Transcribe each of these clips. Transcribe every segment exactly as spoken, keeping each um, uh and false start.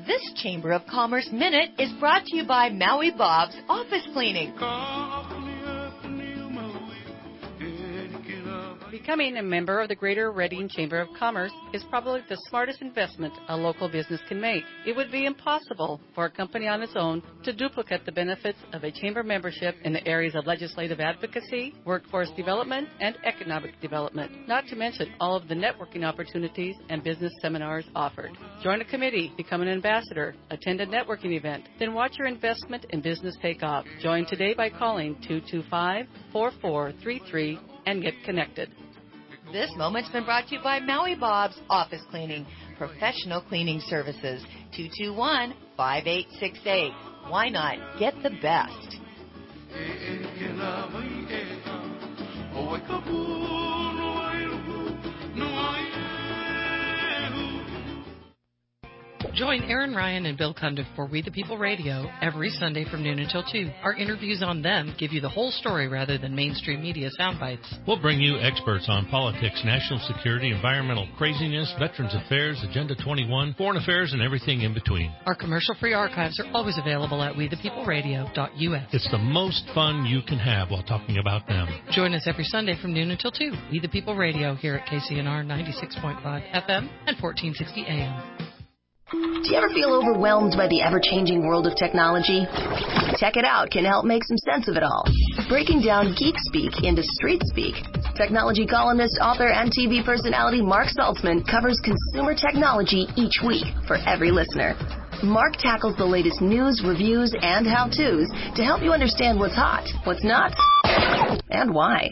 This Chamber of Commerce Minute is brought to you by Maui Bob's Office Cleaning. Becoming a member of the Greater Reading Chamber of Commerce is probably the smartest investment a local business can make. It would be impossible for a company on its own to duplicate the benefits of a chamber membership in the areas of legislative advocacy, workforce development, and economic development, not to mention all of the networking opportunities and business seminars offered. Join a committee, become an ambassador, attend a networking event, then watch your investment in business take off. Join today by calling two two five, four four three three and get connected. This moment's been brought to you by Maui Bob's Office Cleaning, professional cleaning services. two two one, five eight six eight. Why not get the best? Join Aaron Ryan and Bill Cundiff for We the People Radio every Sunday from noon until two. Our interviews on them give you the whole story rather than mainstream media sound bites. We'll bring you experts on politics, national security, environmental craziness, Veterans Affairs, Agenda twenty-one, foreign affairs, and everything in between. Our commercial-free archives are always available at we the people radio dot U S. It's the most fun you can have while talking about them. Join us every Sunday from noon until two. We the People Radio here at K C N R ninety-six point five F M and fourteen sixty A M. Do you ever feel overwhelmed by the ever-changing world of technology? Tech It Out can help make some sense of it all. Breaking down geek speak into street speak. Technology columnist, author, and T V personality Mark Saltzman covers consumer technology each week for every listener. Mark tackles the latest news, reviews, and how-tos to help you understand what's hot, what's not, and why.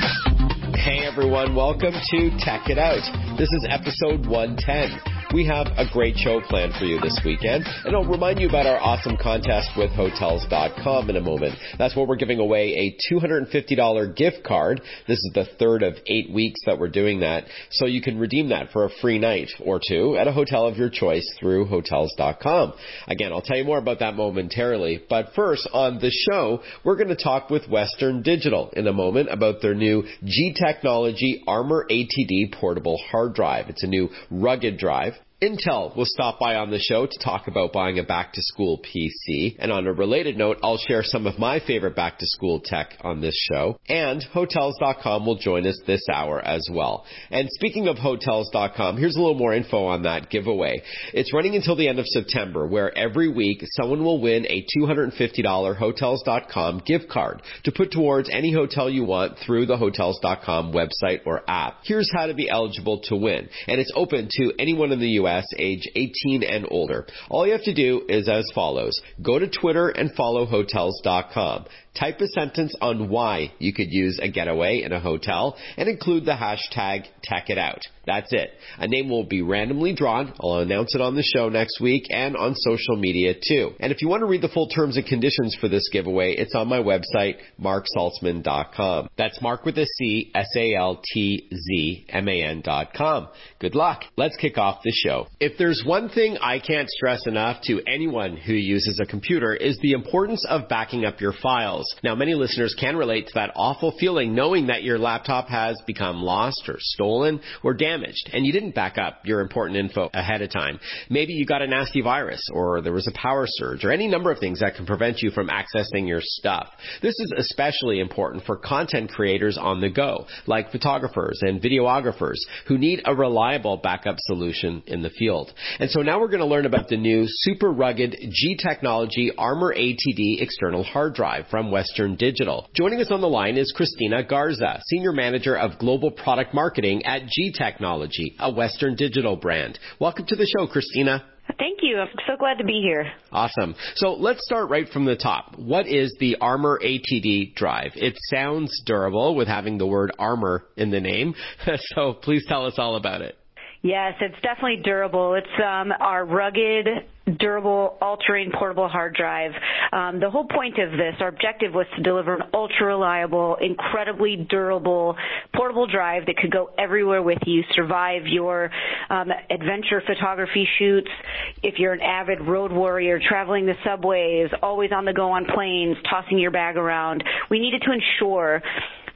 Hey everyone, welcome to Tech It Out. This is episode one ten. We have a great show planned for you this weekend, and I'll remind you about our awesome contest with Hotels dot com in a moment. That's where we're giving away a two hundred fifty dollars gift card. This is the third of eight weeks that we're doing that, so you can redeem that for a free night or two at a hotel of your choice through Hotels dot com. Again, I'll tell you more about that momentarily, but first on the show, we're going to talk with Western Digital in a moment about their new G Technology Armor A T D portable hard drive. It's a new rugged drive. Intel will stop by on the show to talk about buying a back-to-school P C. And on a related note, I'll share some of my favorite back-to-school tech on this show. And Hotels dot com will join us this hour as well. And speaking of Hotels dot com, here's a little more info on that giveaway. It's running until the end of September, where every week someone will win a two hundred fifty dollars Hotels dot com gift card to put towards any hotel you want through the Hotels dot com website or app. Here's how to be eligible to win. And it's open to anyone in the U S age eighteen and older. All you have to do is as follows. Go to Twitter and follow Hotels dot com. Type a sentence on why you could use a getaway in a hotel and include the hashtag TechItOut. That's it. A name will be randomly drawn. I'll announce it on the show next week and on social media too. And if you want to read the full terms and conditions for this giveaway, it's on my website, mark saltzman dot com. That's Mark with a C, S A L T Z M A N dot com. Good luck. Let's kick off the show. If there's one thing I can't stress enough to anyone who uses a computer is the importance of backing up your files. Now, many listeners can relate to that awful feeling knowing that your laptop has become lost or stolen or damaged, and you didn't back up your important info ahead of time. Maybe you got a nasty virus, or there was a power surge, or any number of things that can prevent you from accessing your stuff. This is especially important for content creators on the go, like photographers and videographers who need a reliable backup solution in the field. And so now we're going to learn about the new super rugged G Technology Armor A T D external hard drive from Western Digital. Joining us on the line is Christina Garza, Senior Manager of Global Product Marketing at G Technology, a Western Digital brand. Welcome to the show, Christina. Thank you. I'm so glad to be here. Awesome. So let's start right from the top. What is the Armor A T D drive? It sounds durable with having the word armor in the name. So please tell us all about it. Yes, it's definitely durable. It's um, our rugged, durable, all-terrain portable hard drive. Um, the whole point of this, our objective was to deliver an ultra-reliable, incredibly durable portable drive that could go everywhere with you, survive your um, adventure photography shoots. If you're an avid road warrior, traveling the subways, always on the go on planes, tossing your bag around, we needed to ensure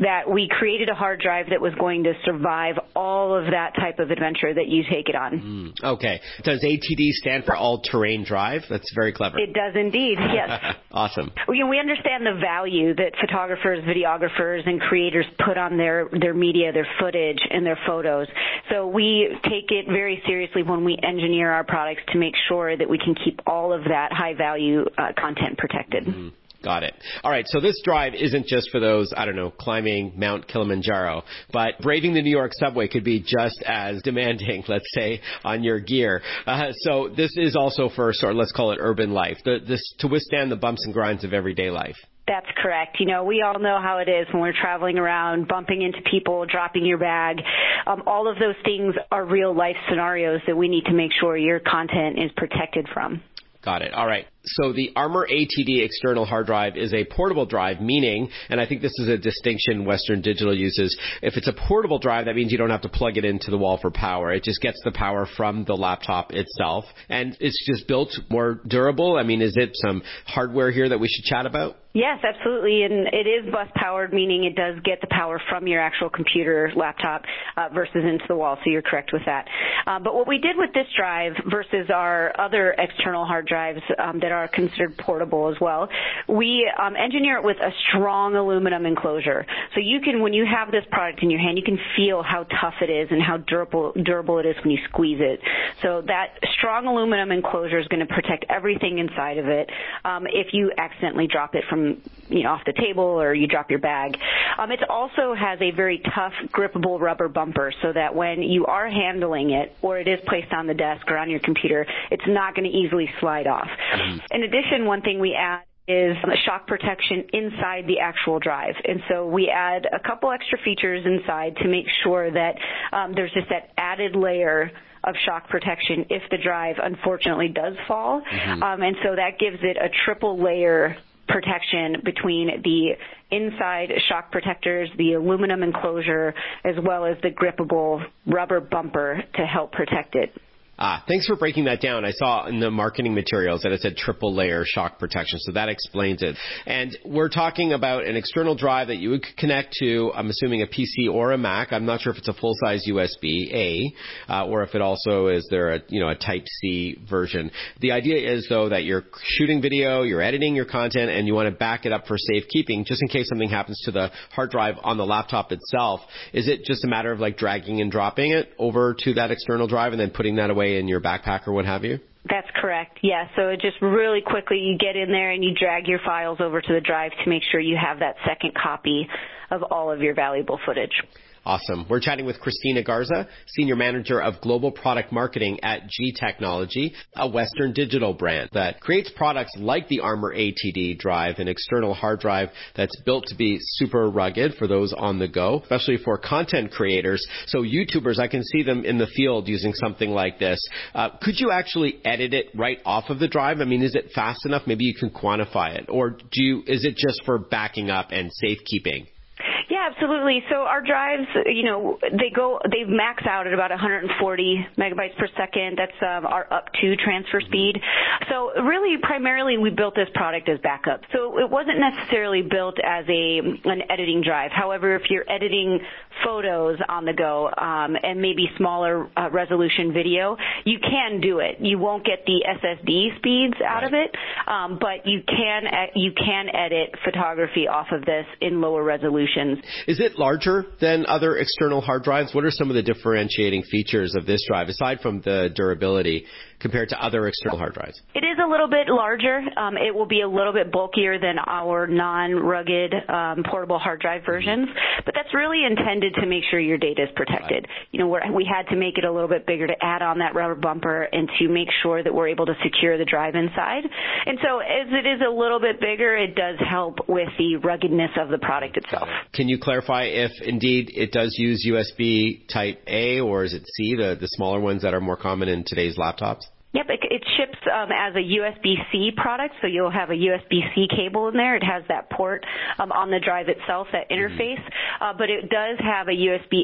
that we created a hard drive that was going to survive all of that type of adventure that you take it on. Mm, okay. Does A T D stand for all-terrain drive? That's very clever. It does indeed, yes. Awesome. We, we understand the value that photographers, videographers, and creators put on their, their media, their footage, and their photos. So we take it very seriously when we engineer our products to make sure that we can keep all of that high-value uh, content protected. Mm-hmm. Got it. All right, so this drive isn't just for those, I don't know, climbing Mount Kilimanjaro, but braving the New York subway could be just as demanding, let's say, on your gear. Uh, so this is also for, sort of, let's call it urban life, the, this to withstand the bumps and grinds of everyday life. That's correct. You know, we all know how it is when we're traveling around, bumping into people, dropping your bag. Um, all of those things are real life scenarios that we need to make sure your content is protected from. Got it. All right. So the Armor A T D external hard drive is a portable drive, meaning, and I think this is a distinction Western Digital uses, if it's a portable drive, that means you don't have to plug it into the wall for power. It just gets the power from the laptop itself. And it's just built more durable. I mean, is it some hardware here that we should chat about? Yes, absolutely. And it is bus powered, meaning it does get the power from your actual computer, laptop, uh, versus into the wall. So you're correct with that. Uh, but what we did with this drive versus our other external hard drives um, that are considered portable as well, we um, engineer it with a strong aluminum enclosure. So you can, when you have this product in your hand, you can feel how tough it is and how durable, durable it is when you squeeze it. So that strong aluminum enclosure is going to protect everything inside of it um, if you accidentally drop it from you know, off the table or you drop your bag. Um, it also has a very tough, grippable rubber bumper so that when you are handling it or it is placed on the desk or on your computer, it's not going to easily slide off. Mm-hmm. In addition, one thing we add is shock protection inside the actual drive. And so we add a couple extra features inside to make sure that um, there's just that added layer of shock protection if the drive unfortunately does fall. Mm-hmm. Um, and so that gives it a triple layer protection between the inside shock protectors, the aluminum enclosure, as well as the grippable rubber bumper to help protect it. Ah, thanks for breaking that down. I saw in the marketing materials that it said triple layer shock protection, so that explains it. And we're talking about an external drive that you would connect to, I'm assuming, a P C or a Mac. I'm not sure if it's a full-size U S B A, uh, or if it also is there a, you know, a Type-C version. The idea is, though, that you're shooting video, you're editing your content, and you want to back it up for safekeeping, just in case something happens to the hard drive on the laptop itself. Is it just a matter of, like, dragging and dropping it over to that external drive and then putting that away in your backpack or what have you? That's correct. Yeah, so it just really quickly you get in there and you drag your files over to the drive to make sure you have that second copy of all of your valuable footage. Awesome. We're chatting with Christina Garza, Senior Manager of Global Product Marketing at G Technology, a Western Digital brand that creates products like the Armor A T D drive, an external hard drive that's built to be super rugged for those on the go, especially for content creators. So YouTubers, I can see them in the field using something like this. Uh, could you actually edit it right off of the drive? I mean, is it fast enough? Maybe you can quantify it. Or do you, is it just for backing up and safekeeping? Yeah, absolutely. So our drives, you know, they go, they max out at about one hundred forty megabytes per second. That's um, our up to transfer speed. So really, primarily, we built this product as backup. So it wasn't necessarily built as a an editing drive. However, if you're editing photos on the go um, and maybe smaller uh, resolution video, you can do it. You won't get the S S D speeds out right. of it, um, but you can you can edit photography off of this in lower resolutions. Is it larger than other external hard drives? What are some of the differentiating features of this drive, aside from the durability, compared to other external hard drives? It is a little bit larger. Um, it will be a little bit bulkier than our non-rugged um, portable hard drive versions, but that's really intended to make sure your data is protected. Right. You know, we're, we had to make it a little bit bigger to add on that rubber bumper and to make sure that we're able to secure the drive inside. And so as it is a little bit bigger, it does help with the ruggedness of the product itself. Can you clarify if indeed it does use U S B Type A or is it C, the, the smaller ones that are more common in today's laptops? Yep, it, it ships um, as a U S B C product, so you'll have a U S B C cable in there. It has that port um, on the drive itself, that interface, mm-hmm. uh, but it does have a U S B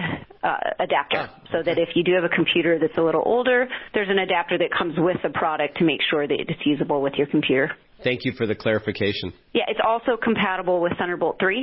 A uh, adapter, oh, so okay. that if you do have a computer that's a little older, there's an adapter that comes with the product to make sure that it's usable with your computer. Thank you for the clarification. Yeah, it's also compatible with Thunderbolt three.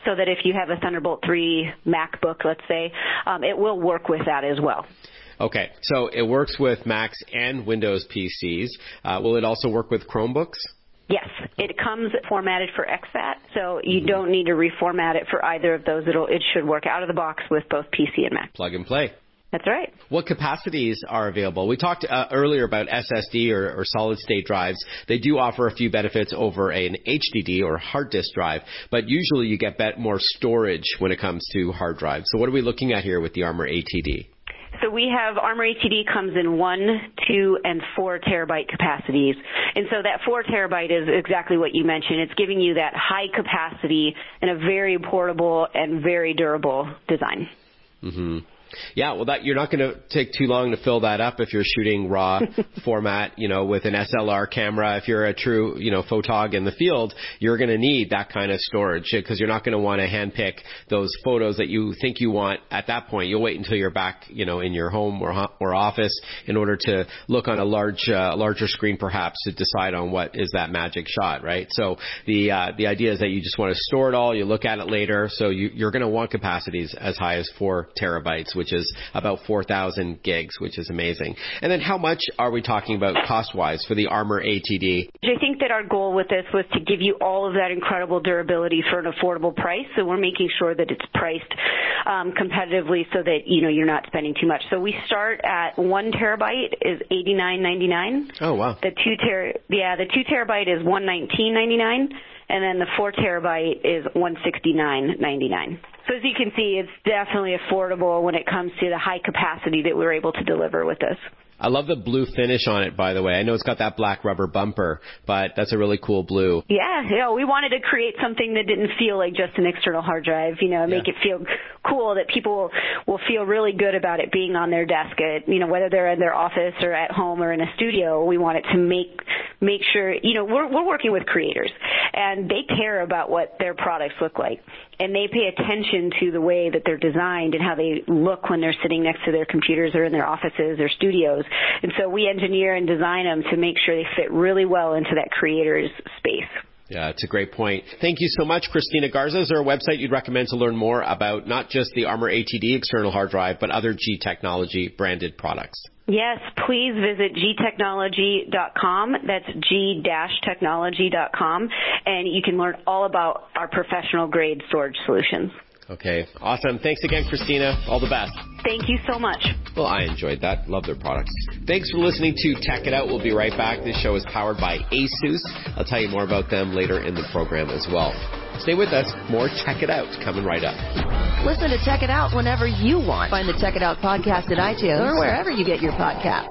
so that if you have a Thunderbolt three MacBook, let's say, um, it will work with that as well. Okay, so it works with Macs and Windows P Cs. Uh, will it also work with Chromebooks? Yes, it comes formatted for X FAT, so you don't need to reformat it for either of those. It'll, it should work out of the box with both P C and Mac. Plug and play. That's right. What capacities are available? We talked uh, earlier about S S D or, or solid-state drives. They do offer a few benefits over an H D D or hard disk drive, but usually you get more storage when it comes to hard drives. So what are we looking at here with the Armor A T D? So we have Armor A T D comes in one, two, and four terabyte capacities. And so that four terabyte is exactly what you mentioned. It's giving you that high capacity and a very portable and very durable design. Mm-hmm. Yeah, well, that you're not going to take too long to fill that up if you're shooting raw format, you know, with an S L R camera. If you're a true, you know, photog in the field, you're going to need that kind of storage because you're not going to want to handpick those photos that you think you want at that point. You'll wait until you're back, you know, in your home or or office in order to look on a large, uh, larger screen, perhaps, to decide on what is that magic shot, right? So the uh, the idea is that you just want to store it all. You look at it later. So you, you're going to want capacities as high as four terabytes, which is about four thousand gigs, which is amazing. And then how much are we talking about cost-wise for the Armor A T D? I think that our goal with this was to give you all of that incredible durability for an affordable price. So we're making sure that it's priced um, competitively so that, you know, you're not spending too much. So we start at one terabyte is eighty-nine ninety-nine. Oh, wow. The two ter- yeah, the two terabyte is one nineteen ninety-nine. And then the four terabyte is one sixty-nine ninety-nine. So as you can see, it's definitely affordable when it comes to the high capacity that we're able to deliver with this. I love the blue finish on it, by the way. I know it's got that black rubber bumper, but that's a really cool blue. Yeah, you know, we wanted to create something that didn't feel like just an external hard drive, you know, make yeah. it feel cool, that people will, will feel really good about it being on their desk at, you know, whether they're in their office or at home or in a studio. We want it to make make sure, you know, we're we're working with creators, and they care about what their products look like. And they pay attention to the way that they're designed and how they look when they're sitting next to their computers or in their offices or studios. And so we engineer and design them to make sure they fit really well into that creator's space. Yeah, it's a great point. Thank you so much, Christina Garza. Is there a website you'd recommend to learn more about not just the Armor A T D external hard drive, but other G Technology branded products? Yes, please visit g technology dot com. That's g technology dot com, and you can learn all about our professional-grade storage solutions. Okay, awesome. Thanks again, Christina. All the best. Thank you so much. Well, I enjoyed that. Love their products. Thanks for listening to Tech It Out. We'll be right back. This show is powered by ASUS. I'll tell you more about them later in the program as well. Stay with us. More Tech It Out coming right up. Listen to Tech It Out whenever you want. Find the Tech It Out podcast at iTunes or wherever you get your podcasts.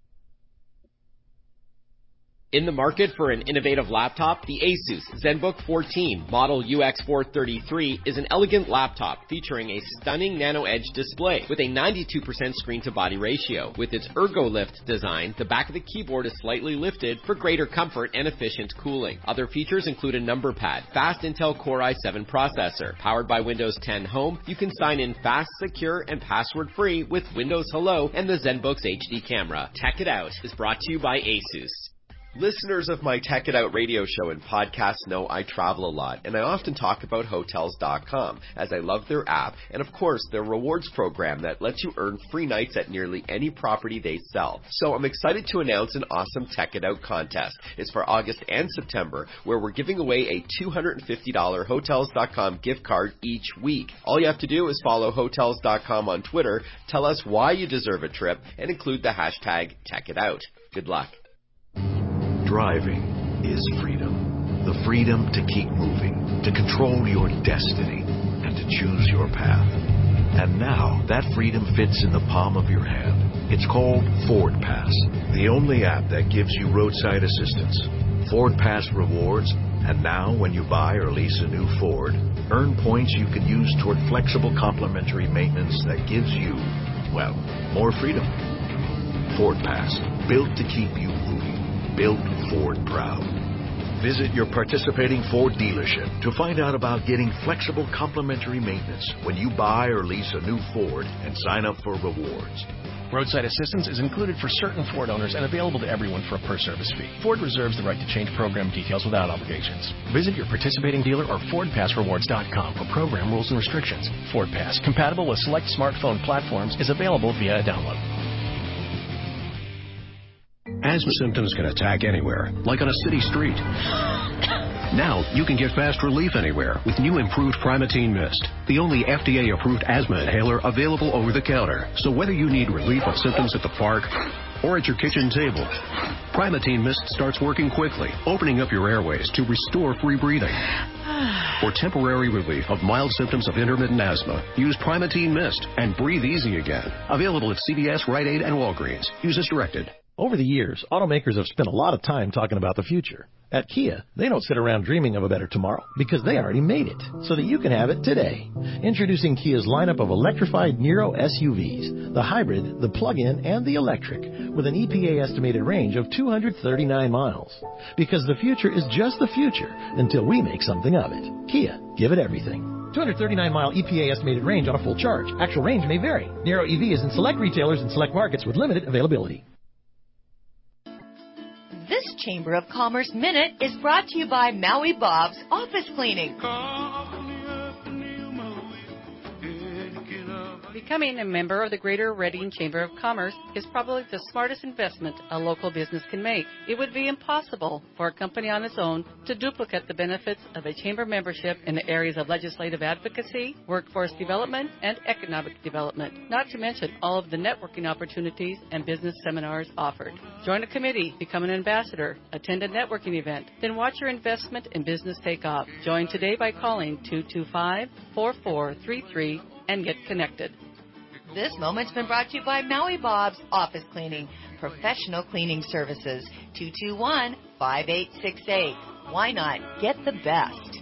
In the market for an innovative laptop, the ASUS ZenBook fourteen Model U X four thirty-three is an elegant laptop featuring a stunning Nano Edge display with a ninety-two percent screen-to-body ratio. With its ErgoLift design, the back of the keyboard is slightly lifted for greater comfort and efficient cooling. Other features include a number pad, fast Intel Core i seven processor. Powered by Windows ten Home, you can sign in fast, secure, and password-free with Windows Hello and the ZenBook's H D camera. Tech It Out is brought to you by ASUS. Listeners of my Tech It Out radio show and podcast know I travel a lot, and I often talk about Hotels dot com, as I love their app, and of course their rewards program that lets you earn free nights at nearly any property they sell. So I'm excited to announce an awesome Tech It Out contest. It's for August and September, where we're giving away a two hundred fifty dollars Hotels dot com gift card each week. All you have to do is follow Hotels dot com on Twitter, tell us why you deserve a trip, and include the hashtag Tech It Out. Good luck. Driving is freedom. The freedom to keep moving, to control your destiny, and to choose your path. And now, that freedom fits in the palm of your hand. It's called Ford Pass, the only app that gives you roadside assistance. Ford Pass rewards, and now when you buy or lease a new Ford, earn points you can use toward flexible complimentary maintenance that gives you, well, more freedom. Ford Pass, built to keep you moving. Built Ford proud. Visit your participating Ford dealership to find out about getting flexible complimentary maintenance when you buy or lease a new Ford and sign up for rewards. Roadside assistance is included for certain Ford owners and available to everyone for a per-service fee. Ford reserves the right to change program details without obligations. Visit your participating dealer or Ford Pass Rewards dot com for program rules and restrictions. Ford Pass, compatible with select smartphone platforms, is available via a download. Asthma symptoms can attack anywhere, like on a city street. Now, you can get fast relief anywhere with new improved Primatene Mist, the only F D A-approved asthma inhaler available over the counter. So whether you need relief of symptoms at the park or at your kitchen table, Primatene Mist starts working quickly, opening up your airways to restore free breathing. For temporary relief of mild symptoms of intermittent asthma, use Primatene Mist and breathe easy again. Available at C V S, Rite Aid, and Walgreens. Use as directed. Over the years, automakers have spent a lot of time talking about the future. At Kia, they don't sit around dreaming of a better tomorrow because they already made it so that you can have it today. Introducing Kia's lineup of electrified Niro S U Vs, the hybrid, the plug-in, and the electric, with an E P A estimated range of two hundred thirty-nine miles. Because the future is just the future until we make something of it. Kia, give it everything. two hundred thirty-nine mile E P A estimated range on a full charge. Actual range may vary. Niro E V is in select retailers and select markets with limited availability. This Chamber of Commerce Minute is brought to you by Maui Bob's Office Cleaning. Becoming a member of the Greater Reading Chamber of Commerce is probably the smartest investment a local business can make. It would be impossible for a company on its own to duplicate the benefits of a chamber membership in the areas of legislative advocacy, workforce development, and economic development, not to mention all of the networking opportunities and business seminars offered. Join a committee, become an ambassador, attend a networking event, then watch your investment in business take off. Join today by calling two two five, four four three three and get connected. This moment's been brought to you by Maui Bob's Office Cleaning, professional cleaning services. two two one, five eight six eight. Why not get the best?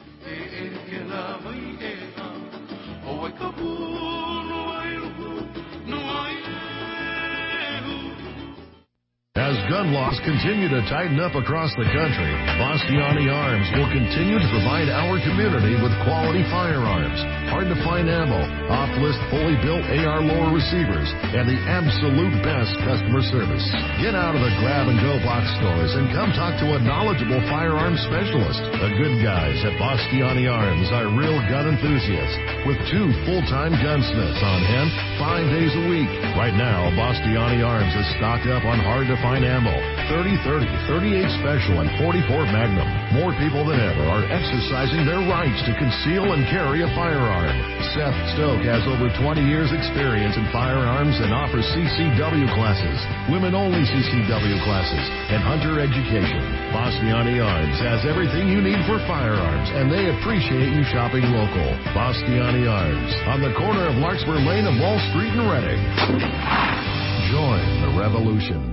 As gun laws continue to tighten up across the country, Bastiani Arms will continue to provide our community with quality firearms, hard-to-find ammo, off-list fully built A R lower receivers, and the absolute best customer service. Get out of the grab-and-go box stores and come talk to a knowledgeable firearms specialist. The good guys at Bastiani Arms are real gun enthusiasts with two full-time gunsmiths on hand five days a week. Right now, Bastiani Arms is stocked up on hard-to-find ammo, thirty thirty, thirty-eight Special, and forty-four Magnum. More people than ever are exercising their rights to conceal and carry a firearm. Seth Stoke has over twenty years experience in firearms and offers C C W classes, women-only C C W classes, and hunter education. Bastiani Arms has everything you need for firearms, and they appreciate you shopping local. Bastiani Arms, on the corner of Larkspur Lane and Wall Street in Reading. Join the revolution.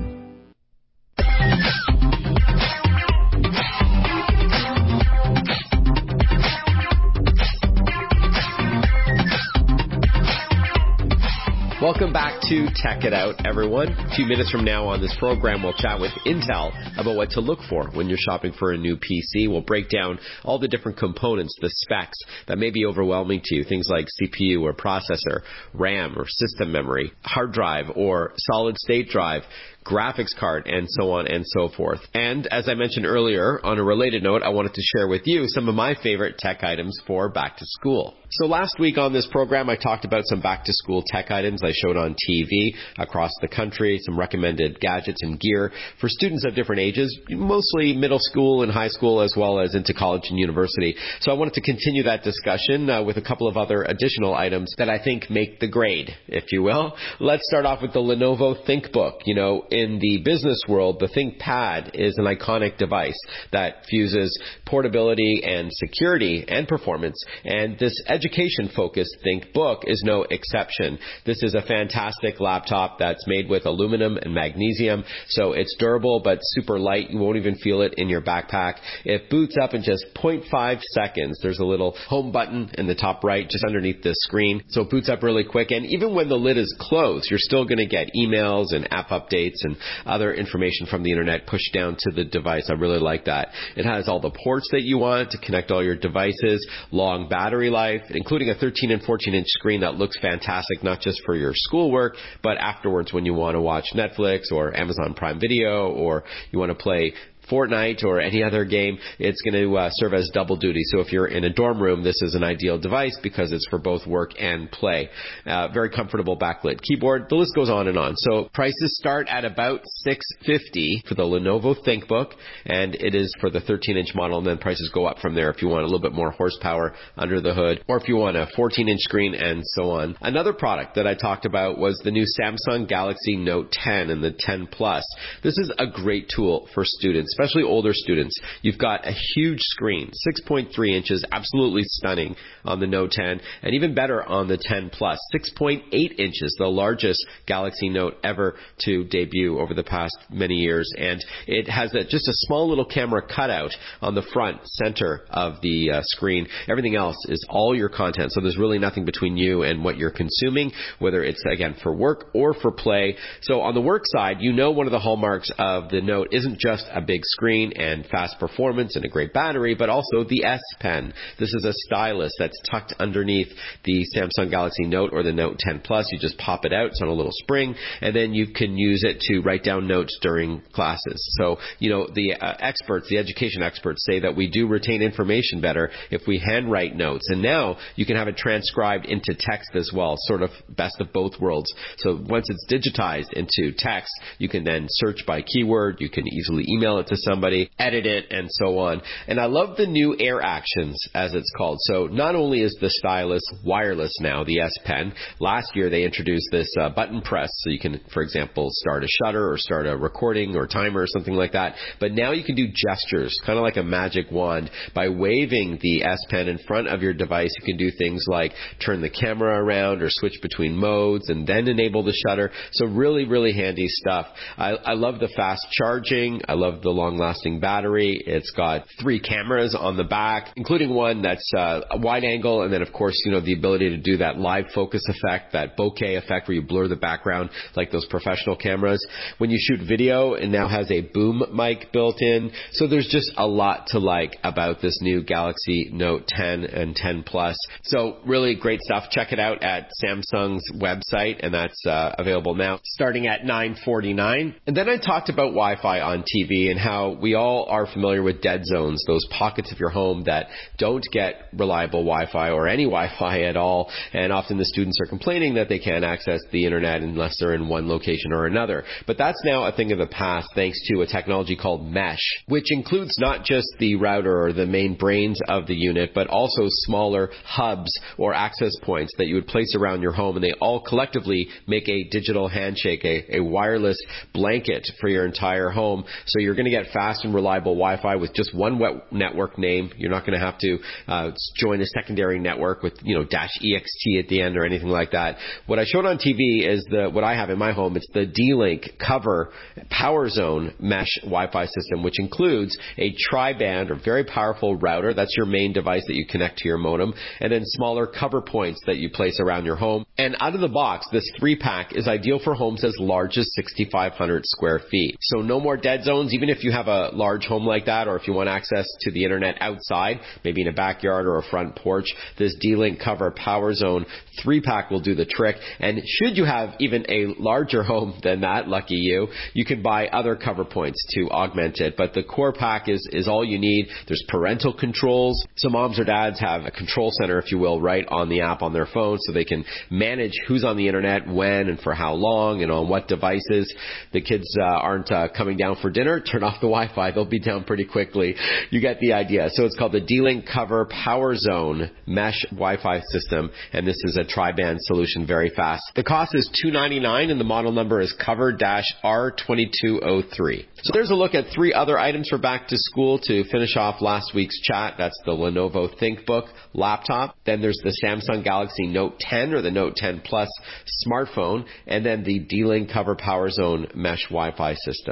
Welcome back to Tech It Out, everyone. A few minutes from now on this program, we'll chat with Intel about what to look for when you're shopping for a new P C. We'll break down all the different components, the specs that may be overwhelming to you, things like C P U or processor, RAM or system memory, hard drive or solid-state drive, graphics card, and so on and so forth. And as I mentioned earlier, on a related note, I wanted to share with you some of my favorite tech items for back to school. So last week on this program, I talked about some back to school tech items I showed on T V across the country, some recommended gadgets and gear for students of different ages, mostly middle school and high school, as well as into college and university. So I wanted to continue that discussion uh, with a couple of other additional items that I think make the grade, if you will. Let's start off with the Lenovo ThinkBook. You know, in the business world, the ThinkPad is an iconic device that fuses portability and security and performance, and this education-focused ThinkBook is no exception. This is a fantastic laptop that's made with aluminum and magnesium, so it's durable but super light. You won't even feel it in your backpack. It boots up in just zero point five seconds. There's a little home button in the top right, just underneath the screen, so it boots up really quick, and even when the lid is closed, you're still going to get emails and app updates and other information from the internet pushed down to the device. I really like that. It has all the ports that you want to connect all your devices, long battery life, including a thirteen and fourteen inch screen that looks fantastic, not just for your schoolwork, but afterwards when you want to watch Netflix or Amazon Prime Video, or you want to play Fortnite or any other game. It's going to uh, serve as double duty. So if you're in a dorm room, this is an ideal device because it's for both work and play. Uh, very comfortable backlit keyboard. The list goes on and on. So prices start at about six hundred fifty dollars for the Lenovo ThinkBook, and it is for the thirteen inch model, and then prices go up from there if you want a little bit more horsepower under the hood, or if you want a fourteen inch screen, and so on. Another product that I talked about was the new Samsung Galaxy Note ten and the ten Plus. This is a great tool for students, especially older students. You've got a huge screen, six point three inches, absolutely stunning on the Note ten, and even better on the ten Plus, six point eight inches, the largest Galaxy Note ever to debut over the past many years. And it has a, just a small little camera cutout on the front center of the uh, screen. Everything else is all your content, so there's really nothing between you and what you're consuming, whether it's, again, for work or for play. So on the work side, you know one of the hallmarks of the Note isn't just a big screen and fast performance and a great battery, but also the S Pen. This is a stylus that's tucked underneath the Samsung Galaxy Note or the Note ten Plus. You just pop it out. It's on a little spring, and then you can use it to write down notes during classes. So, you know, the uh, experts, the education experts say that we do retain information better if we handwrite notes. And now you can have it transcribed into text as well, sort of best of both worlds. So once it's digitized into text, you can then search by keyword. You can easily email it to somebody, edit it, and so on. And I love the new Air Actions, as it's called. So not only is the stylus wireless now, the S Pen, last year they introduced this uh, button press, so you can, for example, start a shutter or start a recording or timer or something like that. But now you can do gestures, kind of like a magic wand. By waving the S Pen in front of your device, you can do things like turn the camera around or switch between modes and then enable the shutter. So really, really handy stuff. I, I love the fast charging. I love the long-lasting battery. It's got three cameras on the back, including one that's uh, a wide angle, and then, of course, you know, the ability to do that live focus effect, that bokeh effect where you blur the background like those professional cameras. When you shoot video, it now has a boom mic built in. So there's just a lot to like about this new Galaxy Note ten and ten Plus. So really great stuff. Check it out at Samsung's website, and that's uh, available now, starting at nine forty-nine. And then I talked about Wi-Fi on T V and how we all are familiar with dead zones, those pockets of your home that don't get reliable Wi-Fi or any Wi-Fi at all. And often the students are complaining that they can't access the internet unless they're in one location or another. But that's now a thing of the past thanks to a technology called mesh, which includes not just the router or the main brains of the unit, but also smaller hubs or access points that you would place around your home. And they all collectively make a digital handshake, a, a wireless blanket for your entire home. So you're going to get fast and reliable Wi-Fi with just one web network name. You're not going to have to uh, join a secondary network with, you know, dash E X T at the end or anything like that. What I showed on T V is the what I have in my home. It's the D-Link Cover Power Zone Mesh Wi-Fi system, which includes a tri-band or very powerful router. That's your main device that you connect to your modem, and then smaller cover points that you place around your home. And out of the box, this three-pack is ideal for homes as large as sixty-five hundred square feet. So no more dead zones, even if you have a large home like that, or if you want access to the internet outside, maybe in a backyard or a front porch. This D-Link Cover Power Zone three-pack will do the trick. And should you have even a larger home than that, lucky you, you can buy other cover points to augment it. But the core pack is, is all you need. There's parental controls. So moms or dads have a control center, if you will, right on the app on their phone, so they can manage who's on the internet, when, and for how long, and on what devices. The kids uh, aren't uh, coming down for dinner. Turn off the Wi-Fi. They'll be down pretty quickly. You get the idea. So it's called the D-Link Cover Power Zone Mesh Wi-Fi System, and this is a tri-band solution, very fast. The cost is two hundred ninety-nine dollars, and the model number is cover R twenty-two oh three. So there's a look at three other items for back to school to finish off last week's chat. That's the Lenovo ThinkBook laptop. Then there's the Samsung Galaxy Note ten or the Note ten Plus smartphone, and then the D-Link Cover Power Zone Mesh Wi-Fi system.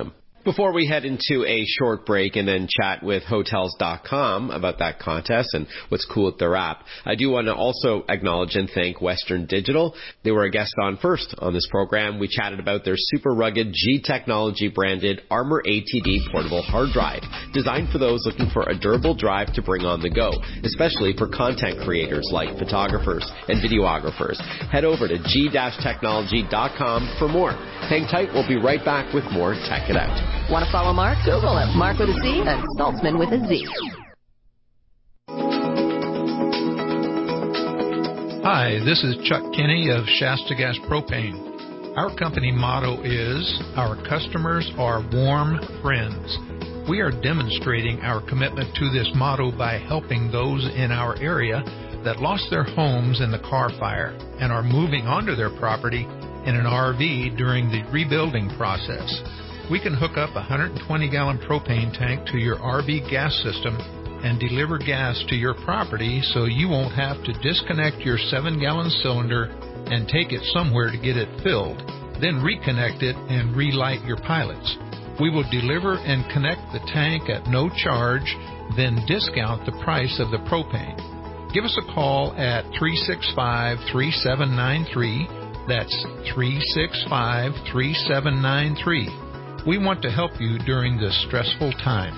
Before we head into a short break and then chat with Hotels dot com about that contest and what's cool with their app, I do want to also acknowledge and thank Western Digital. They were a guest on first on this program. We chatted about their super rugged G Technology branded Armor A T D portable hard drive, designed for those looking for a durable drive to bring on the go, especially for content creators like photographers and videographers. Head over to G Technology dot com for more. Hang tight. We'll be right back with more Tech It Out. Want to follow Mark? Google him. Mark with a C and Saltzman with a Z. Hi, this is Chuck Kinney of Shasta Gas Propane. Our company motto is, our customers are warm friends. We are demonstrating our commitment to this motto by helping those in our area that lost their homes in the Carr Fire and are moving onto their property in an R V during the rebuilding process. We can hook up a one hundred twenty gallon propane tank to your R V gas system and deliver gas to your property so you won't have to disconnect your seven gallon cylinder and take it somewhere to get it filled, then reconnect it and relight your pilots. We will deliver and connect the tank at no charge, then discount the price of the propane. Give us a call at three six five, three seven nine three. That's three six five, three seven nine three. We want to help you during this stressful time.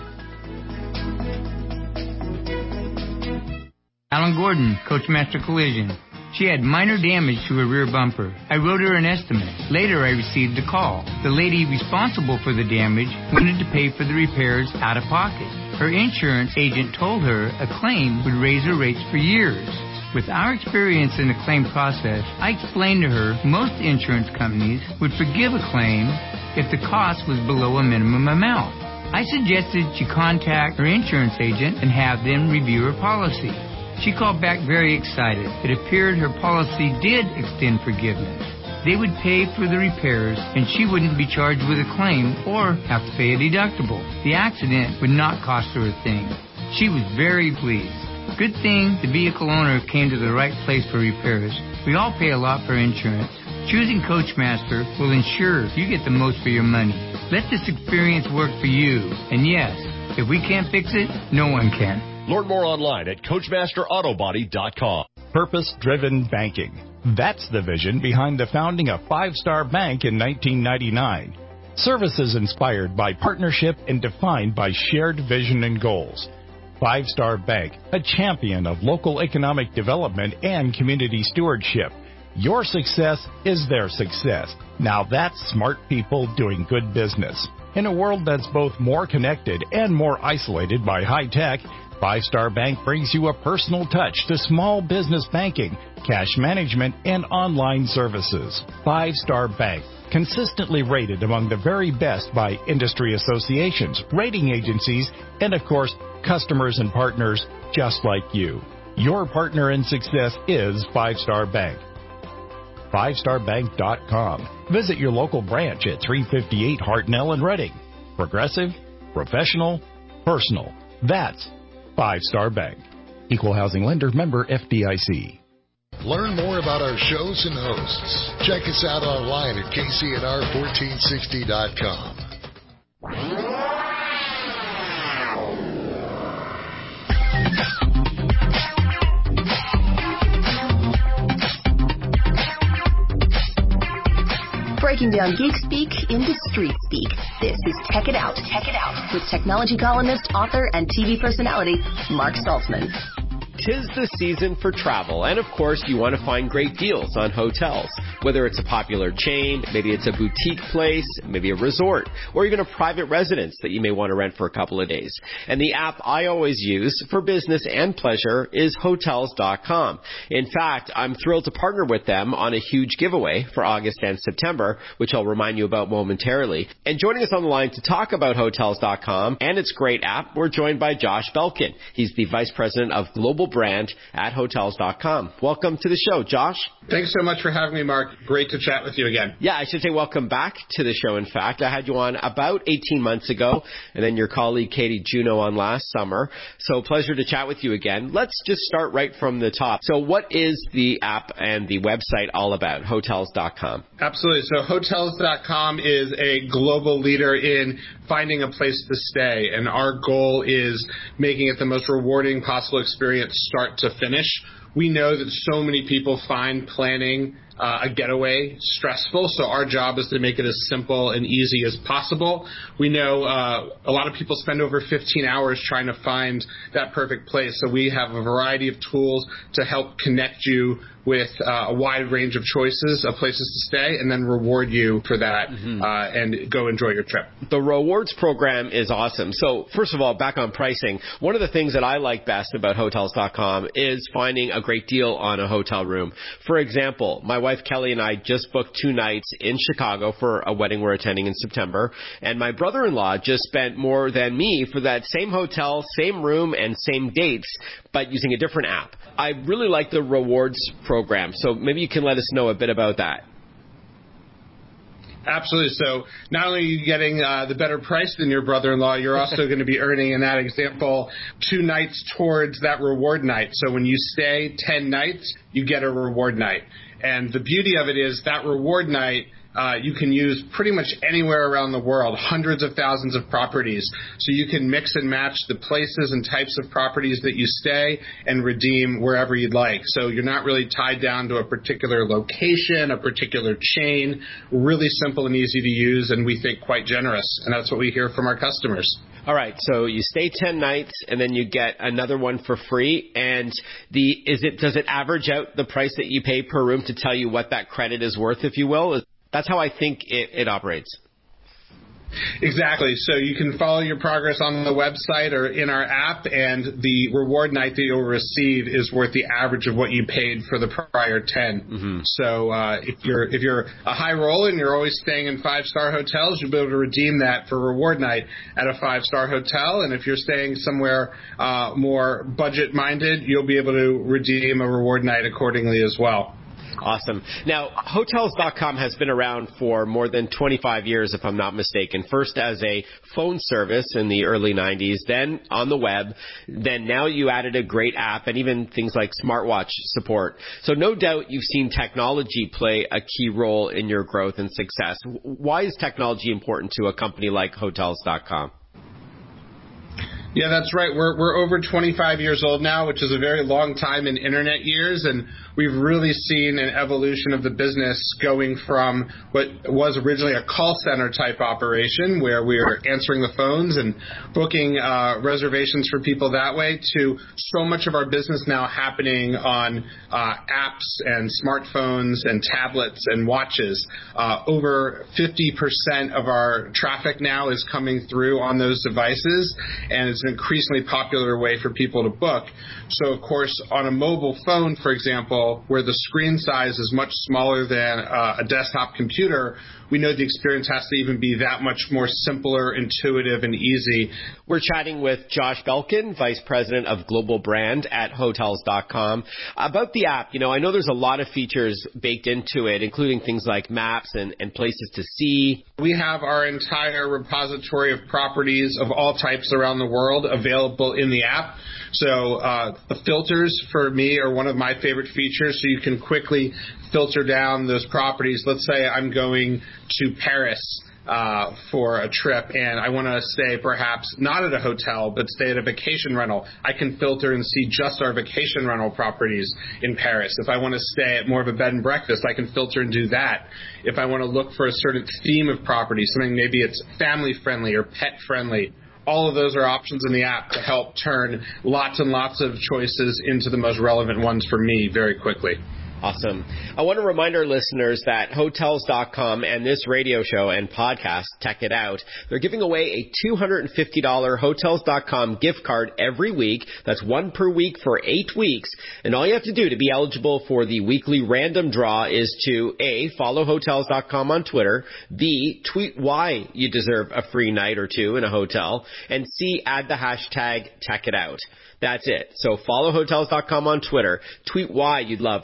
Alan Gordon, Coachmaster Collision. She had minor damage to her rear bumper. I wrote her an estimate. Later, I received a call. The lady responsible for the damage wanted to pay for the repairs out of pocket. Her insurance agent told her a claim would raise her rates for years. With our experience in the claim process, I explained to her most insurance companies would forgive a claim if the cost was below a minimum amount. I suggested she contact her insurance agent and have them review her policy. She called back very excited. It appeared her policy did extend forgiveness. They would pay for the repairs and she wouldn't be charged with a claim or have to pay a deductible. The accident would not cost her a thing. She was very pleased. Good thing the vehicle owner came to the right place for repairs. We all pay a lot for insurance. Choosing Coachmaster will ensure you get the most for your money. Let this experience work for you. And yes, if we can't fix it, no one can. Learn more online at Coachmaster Auto Body dot com. Purpose-driven banking. That's the vision behind the founding of Five Star Bank in nineteen ninety-nine. Services inspired by partnership and defined by shared vision and goals. Five Star Bank, a champion of local economic development and community stewardship. Your success is their success. Now that's smart people doing good business. In a world that's both more connected and more isolated by high tech, Five Star Bank brings you a personal touch to small business banking, cash management, and online services. Five Star Bank, consistently rated among the very best by industry associations, rating agencies, and of course, customers and partners just like you. Your partner in success is Five Star Bank. five star bank dot com. Visit your local branch at three fifty-eight Hartnell in Reading. Progressive, professional, personal. That's Five Star Bank. Equal housing lender, member F D I C. Learn more about our shows and hosts. Check us out online at K C N R fourteen sixty dot com. Breaking down geek speak into street speak. This is Tech It Out. Tech It Out with technology columnist, author, and T V personality Mark Saltzman. Tis the season for travel, and of course you want to find great deals on hotels. Whether it's a popular chain, maybe it's a boutique place, maybe a resort, or even a private residence that you may want to rent for a couple of days. And the app I always use for business and pleasure is Hotels dot com. In fact, I'm thrilled to partner with them on a huge giveaway for August and September, which I'll remind you about momentarily. And joining us on the line to talk about Hotels dot com and its great app, we're joined by Josh Belkin. He's the Vice President of Global Brand at Hotels dot com. Welcome to the show, Josh. Thanks so much for having me, Mark. Great to chat with you again. Yeah, I should say welcome back to the show, in fact. I had you on about eighteen months ago, and then your colleague Katie Juneau on last summer. So pleasure to chat with you again. Let's just start right from the top. So what is the app and the website all about, hotels dot com? Absolutely. So hotels dot com is a global leader in finding a place to stay, and our goal is making it the most rewarding possible experience start to finish. We know that so many people find planning uh, a getaway stressful, so our job is to make it as simple and easy as possible. We know uh, a lot of people spend over fifteen hours trying to find that perfect place, so we have a variety of tools to help connect you with uh, a wide range of choices of places to stay, and then reward you for that mm-hmm. uh, and go enjoy your trip. The rewards program is awesome. So first of all, back on pricing, one of the things that I like best about hotels dot com is finding a great deal on a hotel room. For example, my wife Kelly and I just booked two nights in Chicago for a wedding we're attending in September, and my brother-in-law just spent more than me for that same hotel, same room, and same dates, but using a different app. I really like the rewards program, so maybe you can let us know a bit about that. Absolutely. So not only are you getting uh, the better price than your brother-in-law, you're also going to be earning, in that example, two nights towards that reward night. So when you stay ten nights, you get a reward night. And the beauty of it is that reward night Uh, you can use pretty much anywhere around the world, hundreds of thousands of properties. So you can mix and match the places and types of properties that you stay and redeem wherever you'd like. So you're not really tied down to a particular location, a particular chain. Really simple and easy to use, and we think quite generous. And that's what we hear from our customers. All right, so you stay ten nights, and then you get another one for free. And the is it does it average out the price that you pay per room to tell you what that credit is worth, if you will? That's how I think it, it operates. Exactly. So you can follow your progress on the website or in our app, and the reward night that you'll receive is worth the average of what you paid for the prior ten. Mm-hmm. So uh, if you're if you're a high roller and you're always staying in five-star hotels, you'll be able to redeem that for reward night at a five-star hotel. And if you're staying somewhere uh, more budget-minded, you'll be able to redeem a reward night accordingly as well. Awesome. Now, hotels dot com has been around for more than twenty-five years, if I'm not mistaken. First as a phone service in the early nineties, then on the web, then now you added a great app and even things like smartwatch support. So no doubt you've seen technology play a key role in your growth and success. Why is technology important to a company like hotels dot com? Yeah, that's right. We're we're over twenty-five years old now, which is a very long time in internet years, and we've really seen an evolution of the business going from what was originally a call center type operation where we were answering the phones and booking uh, reservations for people that way to so much of our business now happening on uh, apps and smartphones and tablets and watches. Uh, over fifty percent of our traffic now is coming through on those devices, and it's an increasingly popular way for people to book. So, of course, on a mobile phone, for example, where the screen size is much smaller than uh, a desktop computer, we know the experience has to even be that much more simpler, intuitive, and easy. We're chatting with Josh Belkin, Vice President of Global Brand at hotels dot com. About the app, you know, I know there's a lot of features baked into it, including things like maps and, and places to see. We have our entire repository of properties of all types around the world available in the app. So uh, the filters, for me, are one of my favorite features, so you can quickly filter down those properties. Let's say I'm going to Paris uh, for a trip, and I want to stay perhaps not at a hotel, but stay at a vacation rental. I can filter and see just our vacation rental properties in Paris. If I want to stay at more of a bed and breakfast, I can filter and do that. If I want to look for a certain theme of property, something maybe it's family-friendly or pet-friendly, all of those are options in the app to help turn lots and lots of choices into the most relevant ones for me very quickly. Awesome. I want to remind our listeners that hotels dot com and this radio show and podcast, Tech It Out, they're giving away a two hundred fifty dollars hotels dot com gift card every week. That's one per week for eight weeks. And all you have to do to be eligible for the weekly random draw is to A, follow hotels dot com on Twitter, B, tweet why you deserve a free night or two in a hotel, and C, add the hashtag Tech It Out. That's it. So follow hotels dot com on Twitter, tweet why you'd love a free night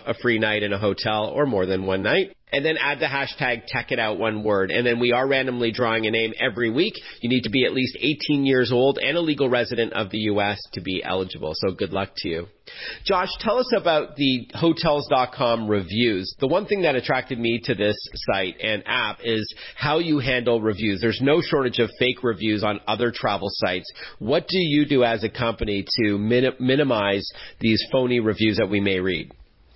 night in a hotel or more than one night. And then add the hashtag TechItOut, one word. And then we are randomly drawing a name every week. You need to be at least eighteen years old and a legal resident of the U S to be eligible. So good luck to you. Josh, tell us about the Hotels dot com reviews. The one thing that attracted me to this site and app is how you handle reviews. There's no shortage of fake reviews on other travel sites. What do you do as a company to min- minimize these phony reviews that we may read?